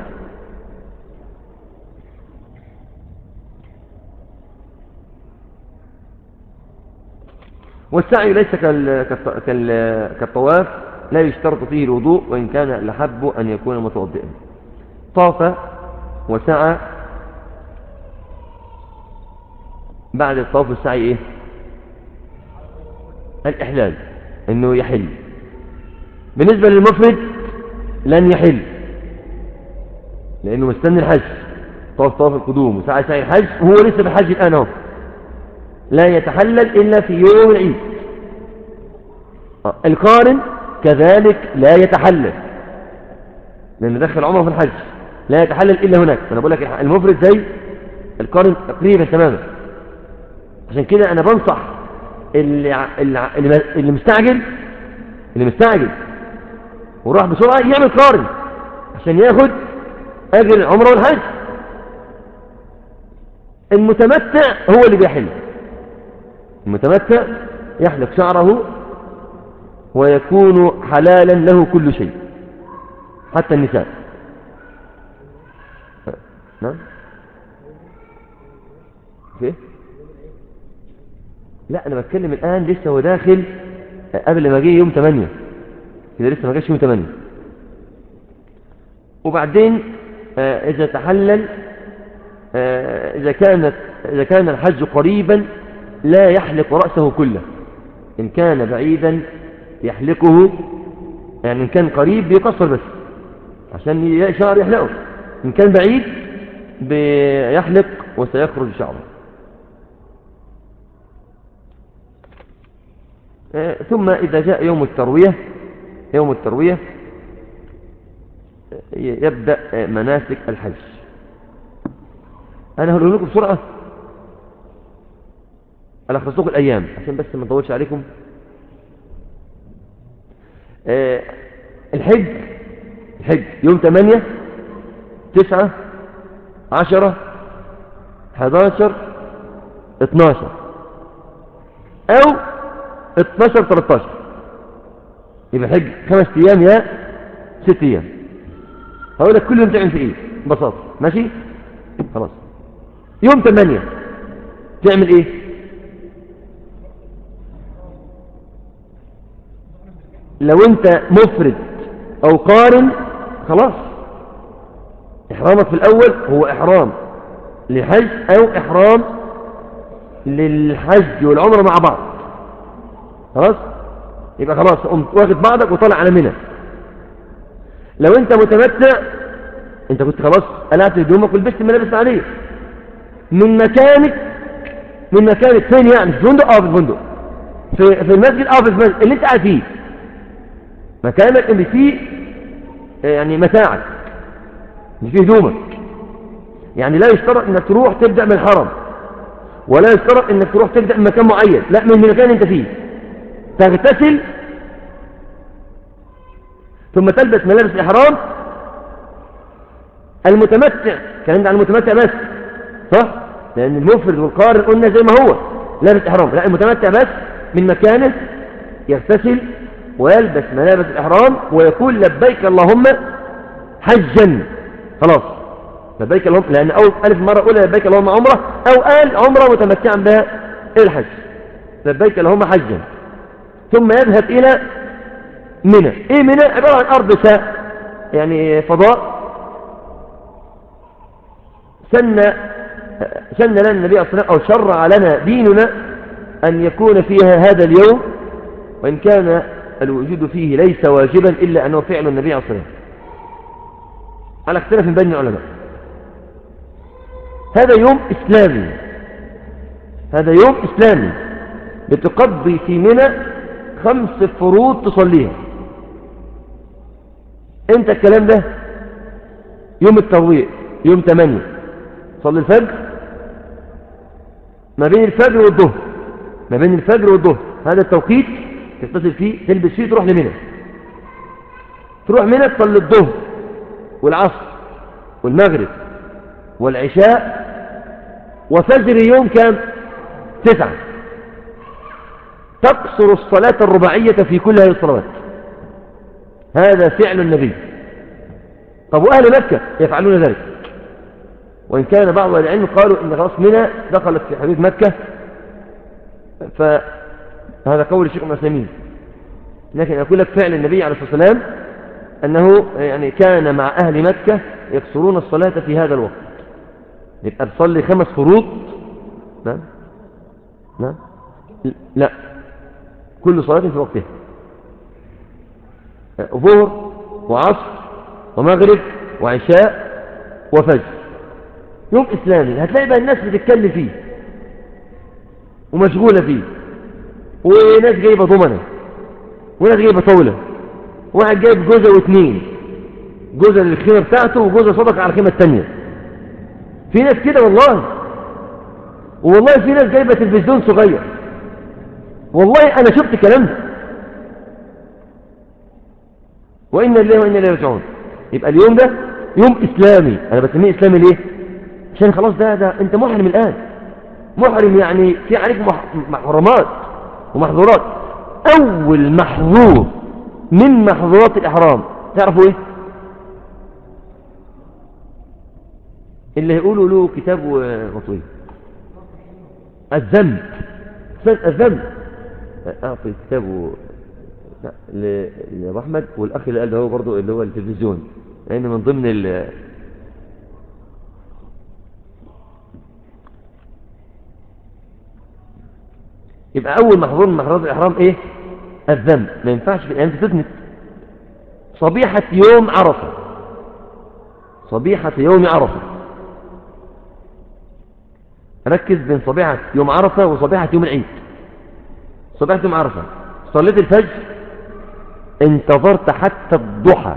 والسعي ليس كالطواف، لا يشترط فيه الوضوء، وإن كان لحب أن يكون متوضئا. طاف وسعى، بعد الطواف والسعي ايه؟ الإحلال، انه يحل. بالنسبة للمفرد لن يحل لأنه مستني الحج، طواف القدوم وسعى سعي الحج وهو لسه في الحج الآن اهو، لا يتحلل إلا في يوم العيد. القارن كذلك لا يتحلل لأنه دخل عمره في الحج، لا يتحلل إلا هناك. أنا بقول لك المفرد زي القارن تقريبا تماما. عشان كده أنا بنصح اللي مستعجل وراح بسرعة يعمل قارن عشان ياخد أجر العمرة والحج. المتمتع هو اللي بيحل، المتمتع يحلق شعره ويكون حلالا له كل شيء حتى النساء. نعم. في؟ لا أنا بتكلم الآن لسه هو داخل قبل ما جه يوم 8 كده، لسه ما جاش يوم 8. وبعدين إذا تحلل إذا كان الحج قريبا لا يحلق رأسه كله، إن كان بعيدا يحلقه، يعني إن كان قريب بيقصر بس عشان شعر يحلقه، إن كان بعيد بيحلق وسيخرج شعره. ثم إذا جاء يوم التروية يبدأ مناسك الحج. أنا هقول لكم بسرعة، ألخص لكم الأيام عشان بس ما نطولش عليكم. الحج يوم 8 9 10 11 12 أو 12 13، يبقى الحج 5 أيام يا 6 أيام. هقول لك كل يوم تعمل في إيه ببساطة، ماشي؟ خلاص. يوم 8 تعمل إيه؟ لو أنت مفرد أو قارن خلاص، إحرامك في الأول هو إحرام لحج أو إحرام للحج والعمرة مع بعض، خلاص؟ يبقى خلاص قمت واخد بعضك وطالع على منى. لو أنت متمتع، أنت كنت خلاص قلعت هدومك ولبست ملابس عادية من مكانك فين يعني؟ في الفندق؟ في الفندق. في المسجد؟ في المسجد اللي أنت قاعد فيه، مكانك اللي فيه يعني متاعك، اللي فيه هدومك. يعني لا يشترط انك تروح تبدأ من الحرم، ولا يشترط انك تروح تبدأ من مكان معين، لا، من المكان انت فيه تغتسل ثم تلبس ملابس الإحرام. المتمتع، كلام ده عن المتمتع بس، صح؟ لأن المفرد والقارن قلنا زي ما هو لابس إحرام، لا، المتمتع بس من مكانه يغتسل ويلبس ملابس الإحرام ويقول لبيك اللهم حجا، خلاص لبيك اللهم، لأن أول ألف مرة أولى لبيك اللهم عمرة، أو قال عمرة متمتعا بها الحج، لبيك اللهم حجا. ثم يذهب إلى منى. إيه منى؟ عبارة عن أرض ساء، يعني فضاء سن لنا النبي صلى الله عليه وسلم أو شرع لنا ديننا أن يكون فيها هذا اليوم، وإن كان الوجود فيه ليس واجبا إلا أنه فعل النبي عليه الصلاة والسلام على اختلاف بين العلماء. هذا يوم إسلامي، هذا يوم إسلامي بتقضي في منى 5 فروض تصليها. انت الكلام ده يوم التروية يوم 8 صلي الفجر، ما بين الفجر والظهر، ما بين الفجر والظهر هذا التوقيت تتصل فيه، تلبس فيه، تروح لمنى، تروح منى تصلي الظهر والعصر والمغرب والعشاء وفجر يوم كام؟ 9. تقصر الصلاة الرباعية في كل هذه الصلوات. هذا فعل النبي. طب وأهل مكة يفعلون ذلك، وإن كان بعض العلم قالوا إن خلاص منى دخلت في حدود مكة، فهذا قول الشيخ ابن عثيمين. لكن أقول لك فعل النبي عليه الصلاة والسلام أنه يعني كان مع أهل مكة يكسرون الصلاة في هذا الوقت، يبقى تصلي 5 فروض. نعم نعم لا، كل صلاة في وقتها، ظهر وعصر ومغرب وعشاء وفجر. يوم إسلامي هتلاقي بقى الناس بتتكلم فيه ومشغولة فيه، وناس جايبة ضمنة، وناس جايبة طاولة، واحد جايب جوزة و2، جوزة للخيمة بتاعته وجوزة صدق على الخيمة التانية. في ناس كده والله، والله في ناس جايبة تلفزيون صغير، والله أنا شفت الكلام ده. وإنا لله وإنا إليه راجعون. يبقى اليوم ده يوم إسلامي. أنا بسميه إسلامي ليه؟ عشان خلاص ده أنت الآن محرم، يعني في عليك محرمات ومحظورات. أول محظور من محظورات الإحرام تعرفوا إيه؟ اللي هيقولوا له كتاب مطوي. الذنب. الذنب. أعطي كتابه لأبو أحمد، والأخ اللي قال ده هو برضه اللي هو التلفزيون، لأن من ضمن يبقى أول محظور من محظورات الإحرام إيه؟ الذنب. ما ينفعش في الأيام تذنب. صبيحة يوم عرفة، صبيحة يوم عرفة، ركز بين صبيحة يوم عرفة وصبيحة يوم العيد. صبيحة يوم عرفة صليت الفجر، انتظرت حتى الضحى،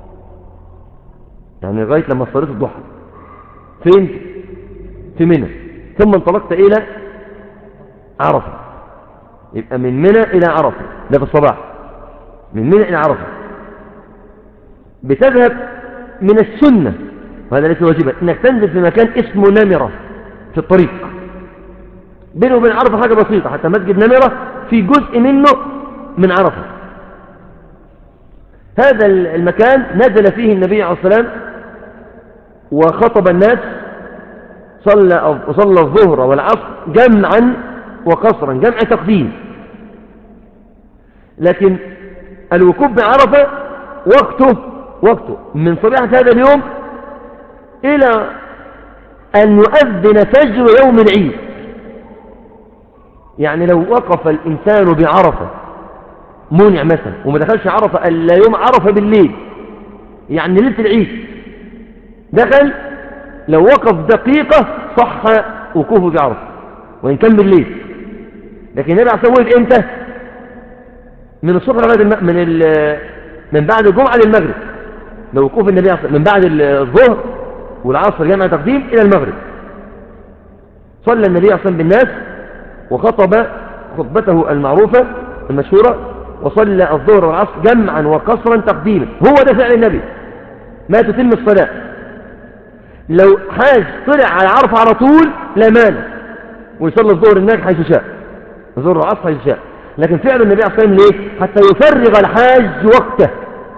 يعني لغاية لما صليت الضحى فين؟ في منى. ثم انطلقت إلى عرفة. يبقى من منى إلى عرفة، ده في الصباح، من منى إلى عرفة. بتذهب من السنة، وهذا ليس واجبا، انك تنزل في مكان اسمه نمرة في الطريق، بينه وبين عرفة حاجة بسيطة، حتى مسجد نمرة في جزء منه من عرفة. هذا المكان نزل فيه النبي عليه الصلاة والسلام وخطب الناس، صلى الظهر والعصر جمعا وقصرا، جمع تقديم. لكن الوقوف بعرفة وقته من صبيحة هذا اليوم إلى أن يؤذن فجر يوم العيد. يعني لو وقف الإنسان بعرفة منع مثلا وما دخلش عرفة إلا يوم عرفة بالليل، يعني ليلة العيد دخل، لو وقف دقيقة صح وقوفه بعرفة وإن كان بالليل. لكن النبي عليه الصلاة والسلام إمتى؟ من الصبح لغاية من بعد الجمعة للمغرب. لو وقوف النبي من بعد الظهر والعصر جمع تقديم إلى المغرب. صلى النبي عليه الصلاة والسلام بالناس وخطب خطبته المعروفة المشهورة، وصلى الظهر والعصر جمعا وقصرا تقديما. هو ده فعل النبي، ما تتم الصلاة. لو حاج طلع على عرفة على طول لا مانع، ويصلي الظهر هناك حيث شاء، الظهر والعصر حيث شاء. لكن فعل النبي عليه الصلاة والسلام ليه؟ حتى يفرغ الحاج وقته.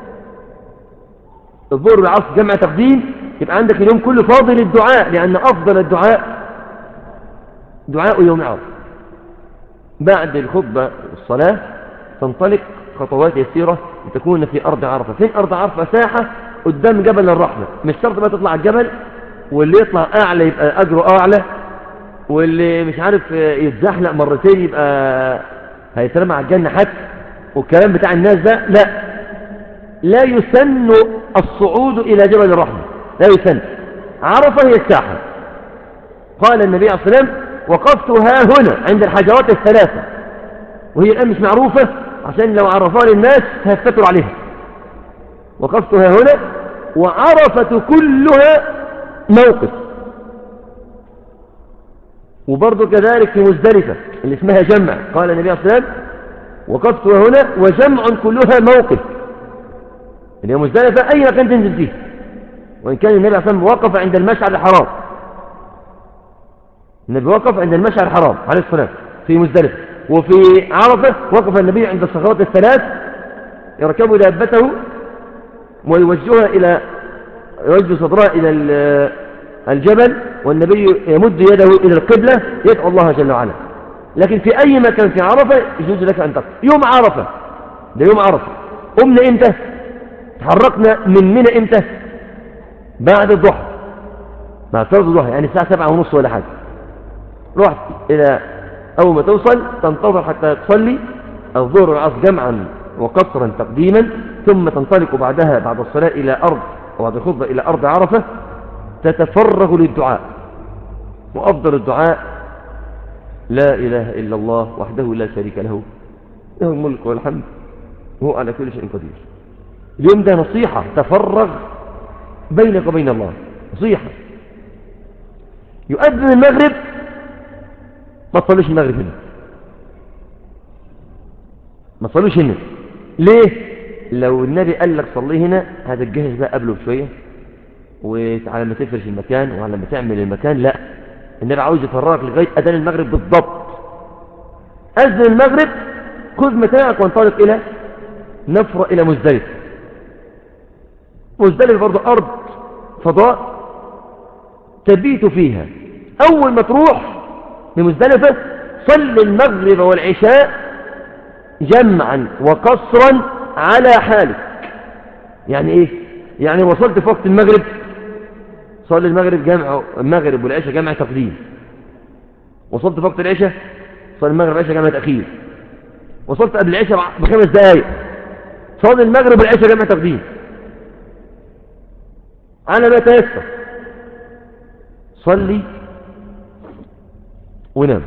الظهر والعصر جمع تقديم، يبقى عندك اليوم كله فاضل للدعاء، لأن أفضل الدعاء دعاء يوم عرفة. بعد الخطبة والصلاة تنطلق خطوات يسيرة لتكون في أرض عرفة. فين أرض عرفة؟ ساحة قدام جبل الرحمة. مش شرط بقى تطلع الجبل، واللي يطلع أعلى يبقى أجره أعلى، واللي مش عارف يتزحلق مرتين يبقى هيترمى على الجنة حتى، والكلام بتاع الناس ده لا يسن الصعود إلى جبل الرحمة، لا يسن. عرفة هي الساحة. قال النبي عليه الصلاة والسلام: وقفت ها هنا عند الحجرات الثلاثة، وهي الآن مش معروفة عشان لو عرفها للناس هيفتكروا عليها. وقفت ها هنا، وعرفة كلها موقف. وبرضه كذلك في مزدلفة اللي اسمها جمع، قال النبي عليه الصلاة والسلام: وقفت ها هنا وجمع كلها موقف. اللي هي مزدلفة أي مكان تنزل فيه، وإن كان النبي عليه الصلاة والسلام وقف عند المشعر الحرام. النبي وقف عند المشعر الحرام عليه الصلاة والسلام في مزدلفة. وفي عرفة وقف النبي عند الصخرات الثلاث، يركب دابته ويوجه صدرها إلى الجبل، والنبي يمد يده إلى القبلة يدعو الله جل وعلا. لكن في أي مكان في عرفة يجوز لك أن تقف. يوم عرفة ده يوم عرفة. قمنا إمتى؟ تحركنا من منى إمتى؟ بعد الضحى، بعد صلاة الضحى، يعني الساعة 7:30 ولا حاجة. رحت إلى أول ما توصل تنتظر حتى تصلي الظهر والعصر جمعا وقصرا تقديما، ثم تنطلق بعدها بعد الصلاة إلى أرض، وبعد الخطبة إلى أرض عرفة، تتفرغ للدعاء. وأفضل الدعاء: لا إله إلا الله وحده لا شريك له، له الملك والحمد وهو على كل شيء قدير. اليوم ده نصيحة، تفرغ بينك وبين الله، نصيحة. يؤذن المغرب، ما تصليش المغرب هنا، ما تصليش هنا. ليه؟ لو النبي قال لك صلي هنا هتتجهز بقى قبله بشوية، وعلى ما تفرش المكان وعلى ما تعمل المكان. لا، النبي عاوز يفرغك لغاية أذان المغرب بالضبط. أذن المغرب خذ متاعك وانطلق إلى نفر إلى مزدلفة. مزدلفة برضو أرض فضاء تبيت فيها. أول ما تروح لمزدلفة صل المغرب والعشاء جمعا وقصرا على حالك. يعني إيه؟ يعني وصلت في وقت المغرب صل المغرب جمع المغرب والعشاء جمع تقديم. وصلت في وقت العشاء صل المغرب والعشاء جمع تأخير. وصلت قبل العشاء ب5 دقائق صل المغرب والعشاء جمع تقديم على ما تيسر. صلي ونام.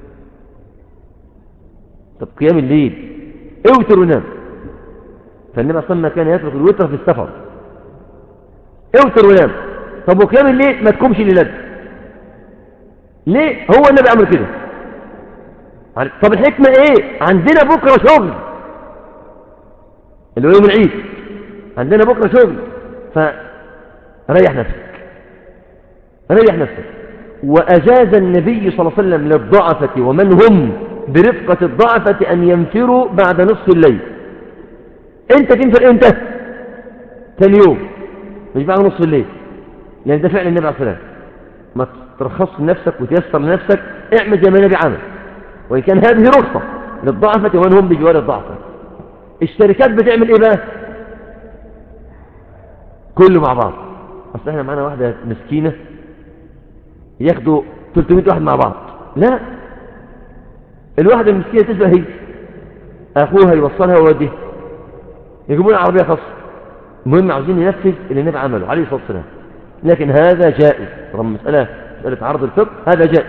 طب قيام الليل اوتر ونام. فالنبي صلى الله عليه وسلم كان يترك الوتر في السفر. اوتر ونام. طب وقيام الليل ما تقومش ليلات ليه؟ هو النبي عمل كده. طب الحكمة ايه؟ عندنا بكرة شغل اللي هو يوم العيد. عندنا بكرة شغل فريح نفسك. ريح نفسك. وأجاز النبي صلى الله عليه وسلم للضعفة ومن هم برفقة الضعفة أن ينفروا بعد نصف الليل. انت تنفر امتى؟ تاني يوم مش بعد نصف الليل، لأن ده فعل النبي عليه الصلاة والسلام. ما ترخص لنفسك وتيسر لنفسك، اعمل زي ما النبي عمل، وإن كان هذه رخصة للضعفة ومن هم بجوار الضعفة. الشركات بتعمل ايه بقى؟ كله مع بعض. اصل احنا معانا واحدة مسكينة ياخدوا 300 واحد مع بعض. لا، الواحدة المسكينة تسبق هي اخوها يوصلها ويوديها، يجيبوا لها عربية خاصة. المهم عاوزين ينفذ اللي النبي عمله عليه الصلاة والسلام. لكن هذا جائز رغم مسألة عرض الفقه، هذا جائز.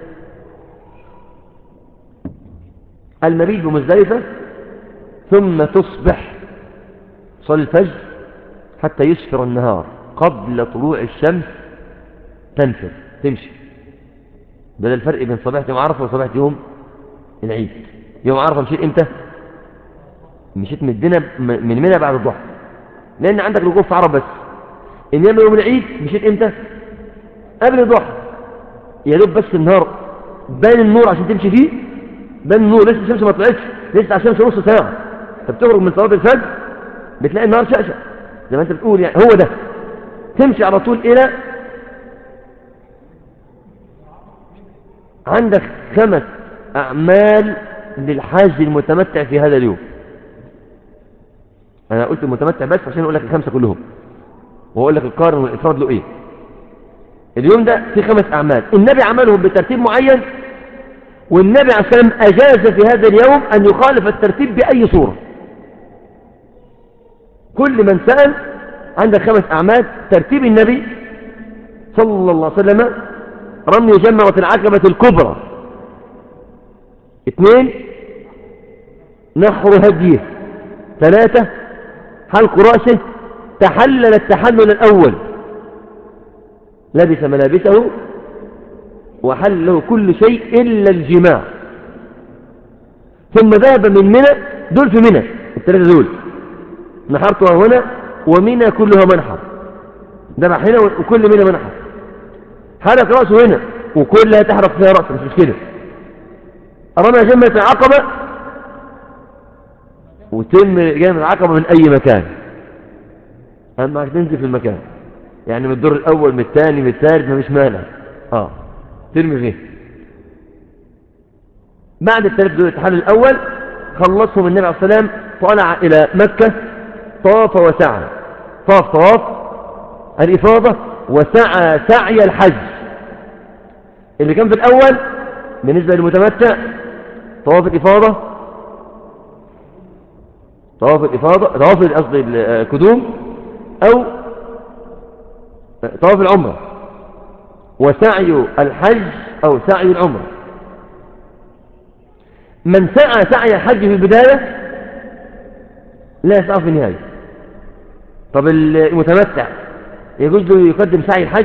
المبيت بمزدلفة ثم تصبح صل الفجر حتى يسفر النهار قبل طلوع الشمس تنفر تمشي. ده الفرق بين صباحة يوم عرفة وصباحة يوم العيد. يوم عرفة مشيت امتى؟ مشيت من منى بعد الضحى، لأن عندك الوقوف في عرفة بس. إنما يوم العيد مشيت امتى؟ قبل الضحى، يا دوب بس النهار بان النور عشان تمشي فيه. بان النور لسه الشمس ما طلعتش، لسه على الشمس نص ساعة. فبتخرج من صلاة الفجر بتلاقي النهار شقشق زي ما انت بتقول. يعني هو ده تمشي على طول إلى عندك 5 أعمال للحاج المتمتع في هذا اليوم. أنا قلت المتمتع بس عشان أقول لك ال5 كلهم، وأقول لك القارن والإفراد له إيه. اليوم ده في 5 أعمال النبي عملهم بترتيب معين، والنبي عليه الصلاة والسلام أجاز في هذا اليوم أن يخالف الترتيب بأي صورة. كل من سأل عندك 5 أعمال ترتيب النبي صلى الله عليه وسلم: رمي جمرة العقبة الكبرى، 2 نحر هديه، 3 حلق رأسه، تحلل التحلل الأول، لبس ملابسه وحل له كل شيء إلا الجماع، ثم ذهب من منى. دول في منى ال3 دول، نحرتها هنا ومنى كلها منحر، ذبح هنا وكل منى منحر. حلق رأسه هنا وكلها تحرق فيها رأسه مش مشكلة. رمى جمرة العقبة وتم جمرة العقبة من أي مكان، أهم حاجة تنزل في المكان، يعني من الدور الأول من الثاني من الثالث ما مش مانع. ترمي فيه. بعد ال3 دول التحلل الأول خلصهم النبي عليه الصلاة والسلام، طلع إلى مكة، طاف وسعى. طواف الإفاضة، وسعى سعي الحج. اللي كان في الأول بالنسبة للمتمتع طواف الإفاضة، طواف قصدي القدوم أو طواف العمرة، وسعي الحج أو سعي العمرة. من سعى سعي الحج في البداية لا يسعى في النهاية. طب المتمتع يجوز له يقدم سعي الحج؟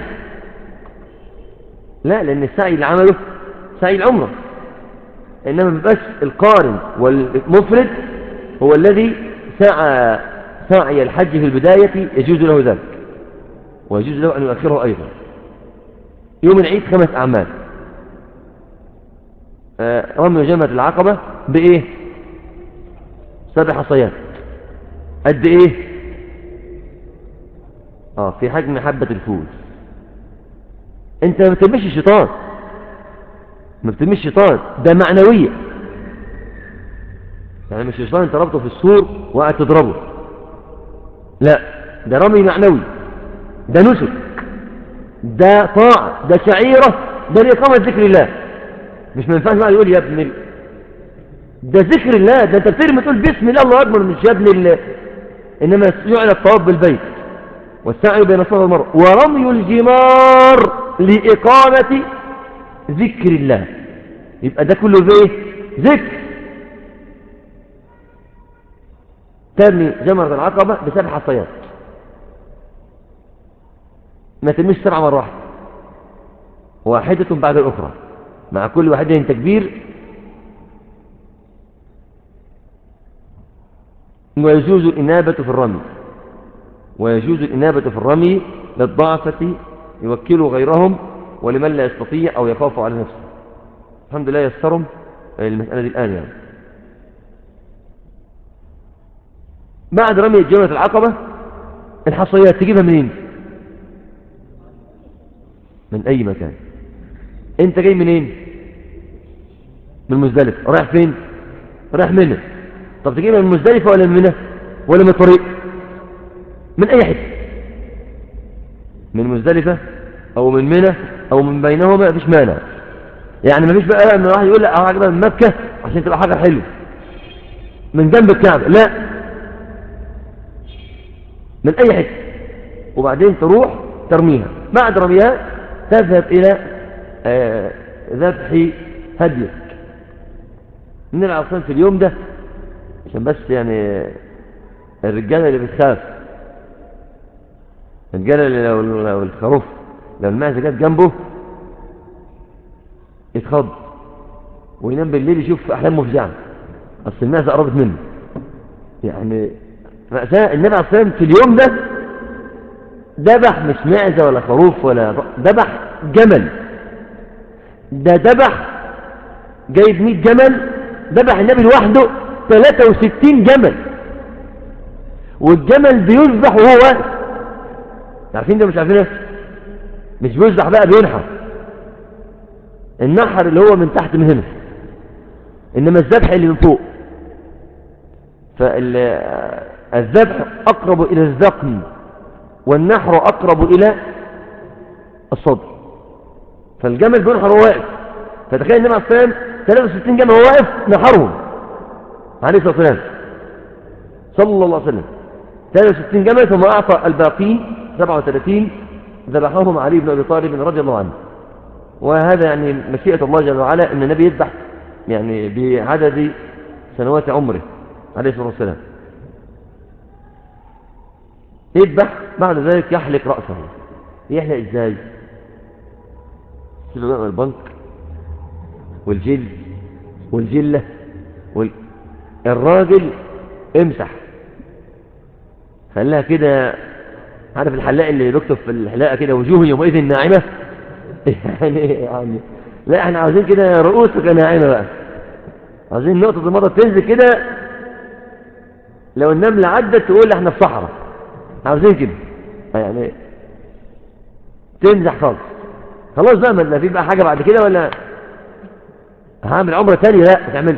لا، لأن السعي اللي عمله سعي العمرة. إنما بس القارن والمفرد هو الذي سعى سعي الحج في البداية، يجوز له ذلك، ويجوز له أن يؤخره أيضا. يوم العيد 5 أعمال. رمي جمرة العقبة بإيه؟ 7 حصيات. قد ايه؟ في حجم حبة الفول. انت ما بترميش الشيطان، ما بترميش الشيطان، ده معنوية. يعني مش الشيطان انت ربطه في السور وقاعد تضربه، لا، ده رمي معنوي، ده نسك، ده طاعة، ده شعيرة، ده لإقامة ذكر الله. مش ما ينفعش بقى يقول يا ابن ده ذكر الله، ده انت بترمي تقول بسم الله الله اكبر، مش يا ابن انما يعلى الطواف بالبيت والسعي بين الصفا والمروه ورمي الجمار لإقامة ذكر الله. يبقى ده كله ايه؟ ذكر. ترمي جمرة العقبة ب7 حصيات، ما ترميش 7 مرات، واحدة بعد الأخرى، مع كل واحدة تكبير. ويجوز الإنابة في الرمي، ويجوز الإنابة في الرمي للضعفة يوكلوا غيرهم ولمن لا يستطيع أو يخاف على نفسه. الحمد لله يسرهم المسألة دي الآن. يعني بعد رمي جمرة العقبة الحصيات تجيبها منين؟ من أي مكان. أنت جاي منين؟ من مزدلفة. رايح فين؟ رايح منى. طب تجيبها من مزدلفة ولا من منى ولا من الطريق؟ من أي حتة، من مزدلفة أو من منى أو من بينهما، مفيش مانع. يعني مفيش بقى ان واحد يقول لا هجيبها من مكة عشان تبقى حاجة حلوة من جنب الكعبة، لا، من أي حتة، وبعدين تروح ترميها. بعد رميها تذهب إلى ذبح هديك. نلعب في اليوم ده عشان بس يعني الرجالة اللي بتخاف، الرجالة اللي لو الخروف لو المعزة جت جنبه يتخض وينام بالليل يشوف أحلام مفزعة، أصل المعزة قربت منه. يعني مأساة. النبي عليه الصلاة والسلام في اليوم ده ذبح مش معزة ولا خروف ولا ذبح جمل. ده ذبح جايب 100 جمل، ذبح النبي لوحده 63 جمل، والجمل بيذبح وهو واقف. عارفين ده مش عارفين؟ مش بيذبح بقى، بينحر. النحر اللي هو من تحت من هنا، انما الذبح اللي من فوق. فالذبح اقرب الى الذقن والنحر اقرب الى الصدر. فالجمل بينحر وهو واقف. فتخيل النبي عليه الصلاه والسلام 63 جمل وهو واقف نحرهم عليه الصلاه والسلام صلى الله عليه وسلم. 63 جمل، ثم اعطى الباقين 37 ذبحهم علي بن ابي طالب رضي الله عنه. وهذا يعني مشيئة الله جل وعلا ان النبي يذبح يعني بعدد سنوات عمره عليه الصلاة والسلام. يذبح بعد ذلك يحلق رأسه. يحلق ازاي؟ يشيل بقى البنك والجلد والجلة الراجل امسح، خليها كده. عارف الحلاق اللي بيكتب في الحلاقة كده وجوه يومئذ ناعمة؟ يعني لا، احنا عاوزين كده رؤوسك ناعمة بقى، عاوزين نقطة المرض تنزل كده، لو النملة عدت تقول احنا في صحراء، عاوزين كده يعني تمزح خالص. خلاص بقى، ما في بقى حاجة بعد كده ولا هعمل عمرة تانية؟ لا ما تعملش.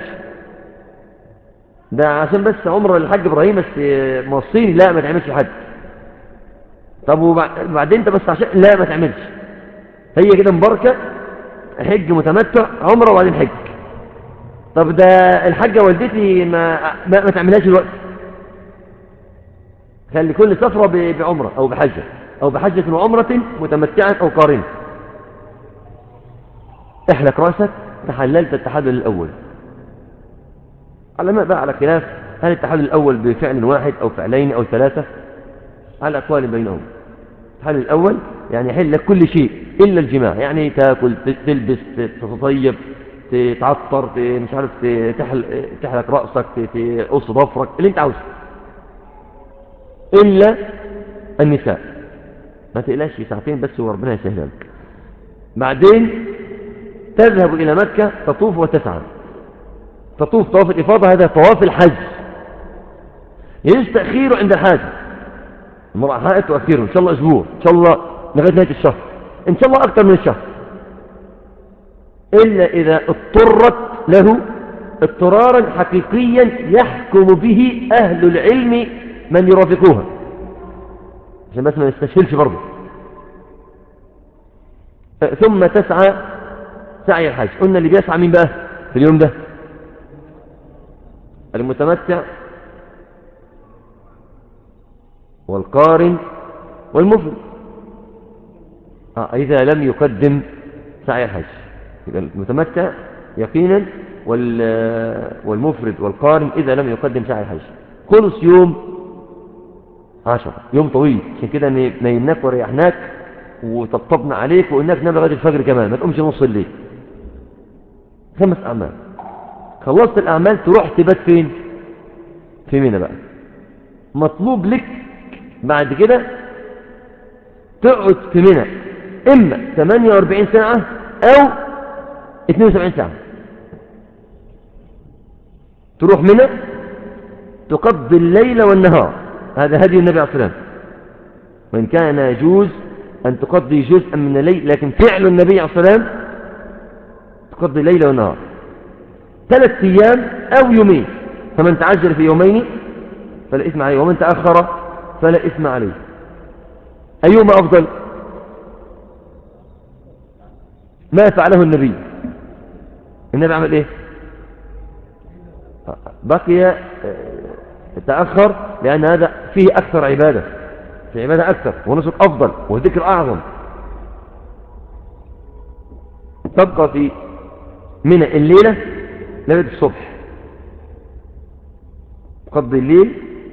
ده عشان بس عمرة للحاج ابراهيم بس موصيني، لا ما تعملش حد. طب وبعدين انت بس عشان، لا ما تعملش. هي كده مباركة، حج متمتع عمرة وبعدين حج. طب ده الحاجة والدتي ما تعملهاش الوقت. خلي كل سفرة بعمرة أو بحجة، أو بحجة وعمرة متمتعا أو قارنة. احلق رأسك، تحللت التحلل الأول. علماء بقى على خلاف هل التحلل الأول بفعل واحد أو فعلين أو ثلاثة، على أقوال بينهم. التحلل الأول يعني يحل لك كل شيء إلا الجماع، يعني تاكل، تلبس، تتطيب، تتعطر، مش عارف، تحلق رأسك، تقص ضفرك، اللي انت عاوزه، إلا النساء. ما تقلقش، ساعتين بس وربنا يسهلها لك. بعدين تذهب إلى مكة، تطوف وتسعى. تطوف طواف الإفاضة، هذا طواف الحج. يجوز تأخيره عند الحاجة. المرأة حائض تؤخره إن شاء الله أسبوع، إن شاء الله لغاية نهاية الشهر، إن شاء الله أكثر من الشهر، إلا إذا اضطرت له اضطرارا حقيقيا يحكم به أهل العلم من يرافقوها، عشان بس ما نستشهلش برضه. ثم تسعى سعي الحج. قلنا اللي بيسعى مين بقى في اليوم ده؟ المتمتع والقارن والمفرد. إذا لم يقدم سعي الحج يبقى المتمتع يقينا، والمفرد والقارن إذا لم يقدم سعي الحج. خلص يوم 10، يوم طويل، عشان كده نيمناك وريحناك وطبطبنا عليك وقلناك نام لغاية الفجر كمان، ما تقومش نص الليل. 5 أعمال. خلصت الأعمال تروح تبات فين؟ في منى بقى. مطلوب لك بعد كده تقعد في منى إما 48 ساعة أو 72 ساعة. تروح منى تقضي الليل والنهار، هذا هدي النبي عليه الصلاة والسلام، وإن كان يجوز أن تقضي جزءا من الليل، لكن فعل النبي عليه الصلاة والسلام تقضي الليل والنهار 3 أيام أو يومين، فمن تعجل في يومين فلا إثم عليه، ومن تأخر فلا إثم عليه. أيهما أفضل؟ ما فعله النبي. النبي عمل إيه؟ بقي تأخر، لأن هذا فيه أكثر عبادة، في عبادة أكثر ونسك أفضل وذكر أعظم. تبقى في منى الليلة لغاية الصبح، تقضي الليل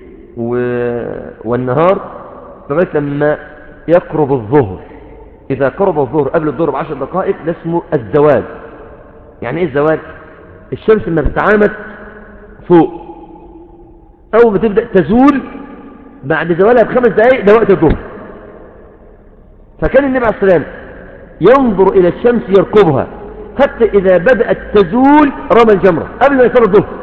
والنهار لغاية لما يقرب الظهر. إذا قرب الظهر قبل الظهر ب10 دقائق ده اسمه الزوال. يعني إيه الزوال؟ الشمس لما بتتعامد فوق أو بتبدأ تزول بعد زوالها ب5 دقائق، ده وقت الظهر. فكان النبي عليه الصلاة والسلام ينظر إلى الشمس يركبها حتى إذا بدأت تزول رمى الجمرة قبل ما يصير الظهر.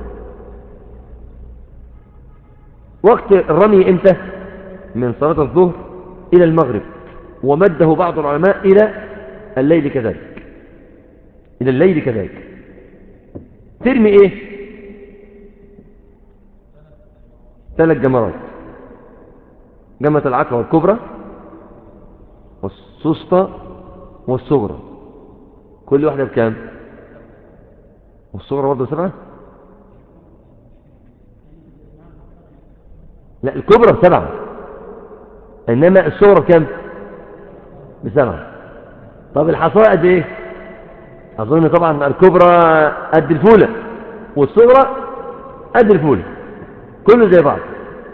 وقت الرمي إمتى؟ من صلاة الظهر إلى المغرب، ومده بعض العلماء إلى الليل كذلك، إلى الليل كذلك. ترمي إيه؟ 3 جمرات: جمرة العقبة والكبرى والسوسطى والصغرى. كل واحدة بكام؟ والصغرى برضه 7؟ لا، الكبرى ب7، إنما الصغرى بكام؟ ب7. طب الحصاء قد إيه؟ أظن طبعا الكبرى قد الفولة والصغرى قد الفولة، كله زي بعض.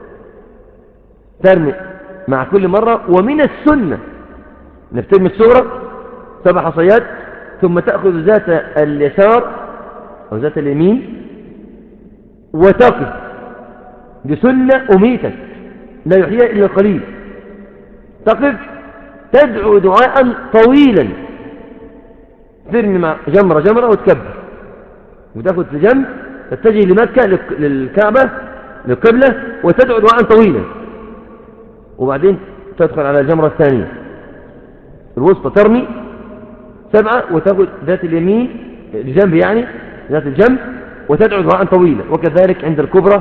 ترمي مع كل مرة. ومن السنة انك ترمي الصغرى 7 حصيات، ثم تأخذ ذات اليسار أو ذات اليمين وتقف. دي سنة أميتت لا يحييها إلا قليل. تقف تدعو دعاء طويلا، ترمي مع جمرة جمرة وتكبر، وتأخذ في جنب، تتجه لمكة للكعبة للقبلة وتدعو دعاء طويلا، وبعدين تدخل على الجمرة الثانية الوسطى، ترمي 7 وتأخذ ذات اليمين الجنب، يعني ذات الجنب، وتدعو دعاء طويلا. وكذلك عند الكبرى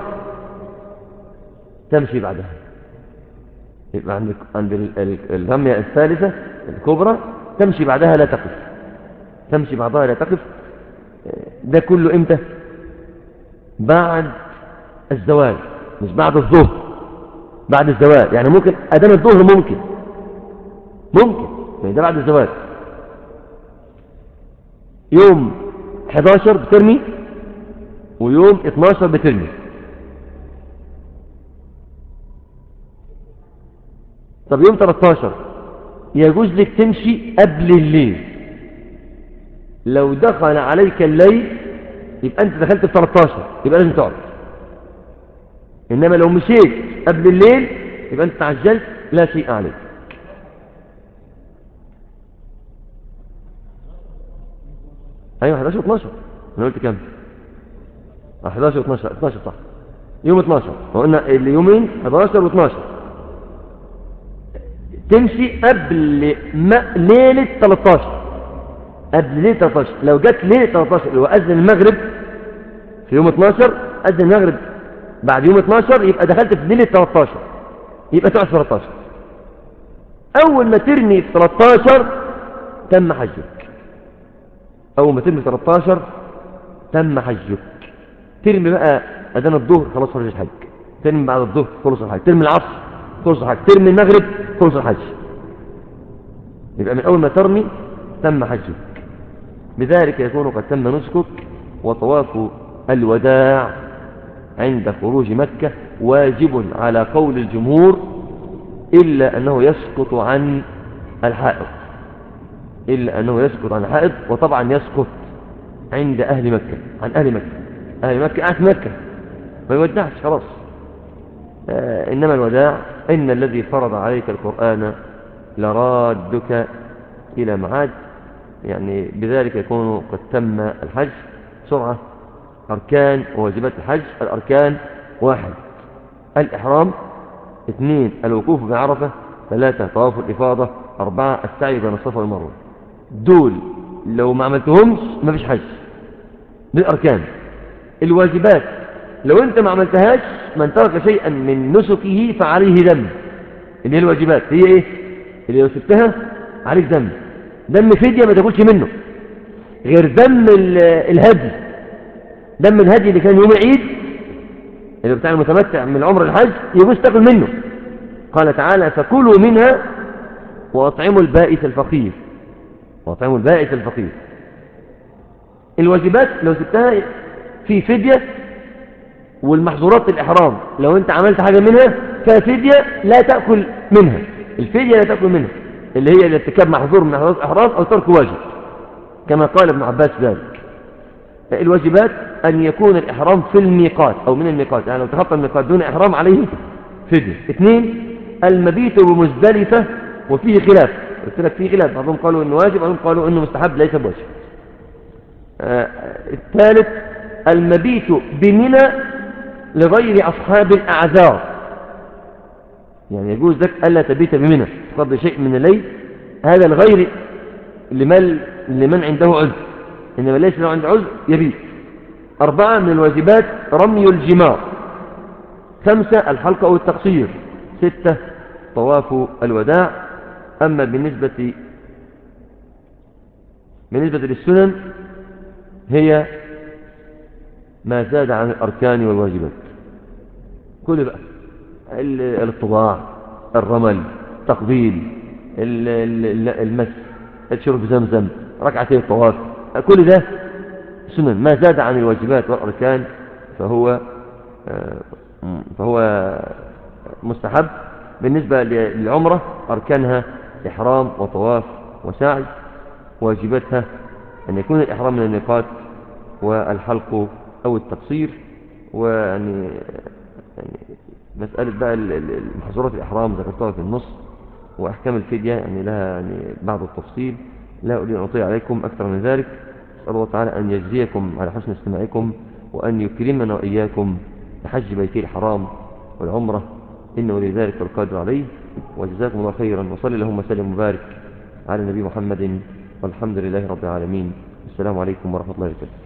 تمشي بعدها. يبقى عند الرمية الثالثة الكبرى تمشي بعدها لا تقف، تمشي بعضها لا تقف. ده كله امتى؟ بعد الزوال، مش بعد الظهر، بعد الزوال. يعني ممكن أدام الظهر ممكن يعني ده بعد الزوال. يوم 11 بترمي، ويوم 12 بترمي. طب يوم 13 يجوز لك تمشي قبل الليل. لو دخل عليك الليل يبقى انت دخلت في 13، يبقى لازم تقعد. انما لو مشيت قبل الليل يبقى انت تعجلت، لا شيء عليك. ايوه 11 و12. انا قلت كام؟ 11 و12. 12 صح. يوم 12 قلنا اليومين 11 و12 تمشي قبل ليلة 13. قبل ليلة 13 لو جت ليلة 13 اللي هو أذن المغرب في يوم 12 أذن المغرب بعد يوم 12 يبقى دخلت في ليلة 13 يبقى تقعد في 13. أول ما ترمي في 13 تم حجك. أول ما ترمي في 13 تم حجك. ترمي بقى أذان الظهر خلاص خرج الحج. ترمي بعد الظهر خلص الحج. ترمي العصر خلص الحج. ترمي المغرب خلص الحج. يبقى من أول ما ترمي تم حجك. بذلك يكون قد تم نسكك. وطواف الوداع عند خروج مكة واجب على قول الجمهور إلا أنه يسقط عن الحائض. إلا أنه يسقط عن الحائض. وطبعا يسقط عند أهل مكة عن أهل مكة. أهل مكة قاعد في مكة ما يودعش خلاص. إنما الوداع إن الذي فرض عليك القرآن لرادك إلى معاد. يعني بذلك يكون قد تم الحج بسرعة. أركان وواجبات الحج: الأركان 1 الإحرام، 2 الوقوف بعرفة، 3 طواف الإفاضة، 4 السعي بين الصفا والمروة. دول لو ما عملتهمش ما فيش حج. دي الأركان. الواجبات لو أنت ما عملتهاش من ترك شيئا من نسكه فعليه ذنب. اللي هي الواجبات هي إيه؟ اللي لو سبتها عليك ذنب. دم فدية ما تاكلش منه غير دم الهدي. دم الهدي اللي كان يوم العيد اللي بتاع المتمتع من العمر الحج يجوز تاكل منه. قال تعالى: فكلوا منها وأطعموا البائس الفقير. وأطعموا البائس الفقير. الواجبات لو سبتها في فدية. والمحظورات الإحرام لو أنت عملت حاجة منها ففدية لا تأكل منها. الفدية لا تأكل منها اللي هي الارتكاب محظور من محظورات الإحرام أو ترك واجب كما قال ابن عباس ذلك. الواجبات أن يكون الإحرام في الميقات أو من الميقات. يعني لو تخطى الميقات دون إحرام عليه فدية. 2 المبيت بمزدلفة وفيه خلاف. قلت لك فيه خلاف، بعضهم قالوا إنه واجب بعضهم قالوا إنه مستحب ليس بواجب. الثالث المبيت بمنى لغير أصحاب الأعذار. يعني يجوز لك ألا تبيت بمنى تقضي شيء من الليل. هذا الغير لمن عنده عذر. إنما ليس له عنده عذر يبيت. 4 من الواجبات رمي الجمار. 5 الحلق أو التقصير. 6 طواف الوداع. أما بالنسبة للسنن هي ما زاد عن الأركان والواجبات. كل بقى الاتضاع، الرمل، تقبيل، المس، الشرب زمزم، ركعتين الطواف، كل ده سنن. ما زاد عن الواجبات والأركان فهو فهو مستحب. بالنسبة للعمرة أركانها إحرام وطواف وسعي. واجباتها أن يكون الإحرام من الميقات والحلق أو التقصير. ويعني مسألة بقى المحظورات الإحرام ذكرتها في النص. وأحكام الفدية يعني لها يعني بعض التفصيل لا أريد أن أطيع عليكم أكثر من ذلك. أسأل الله تعالى أن يجزيكم على حسن استماعكم وأن يكرمنا وإياكم بحج بيته الحرام والعمرة إنه لذلك القادر عليه. وجزاكم الله خيرا. وصلي اللهم وسلم وبارك على النبي محمد والحمد لله رب العالمين. السلام عليكم ورحمة الله وبركاته.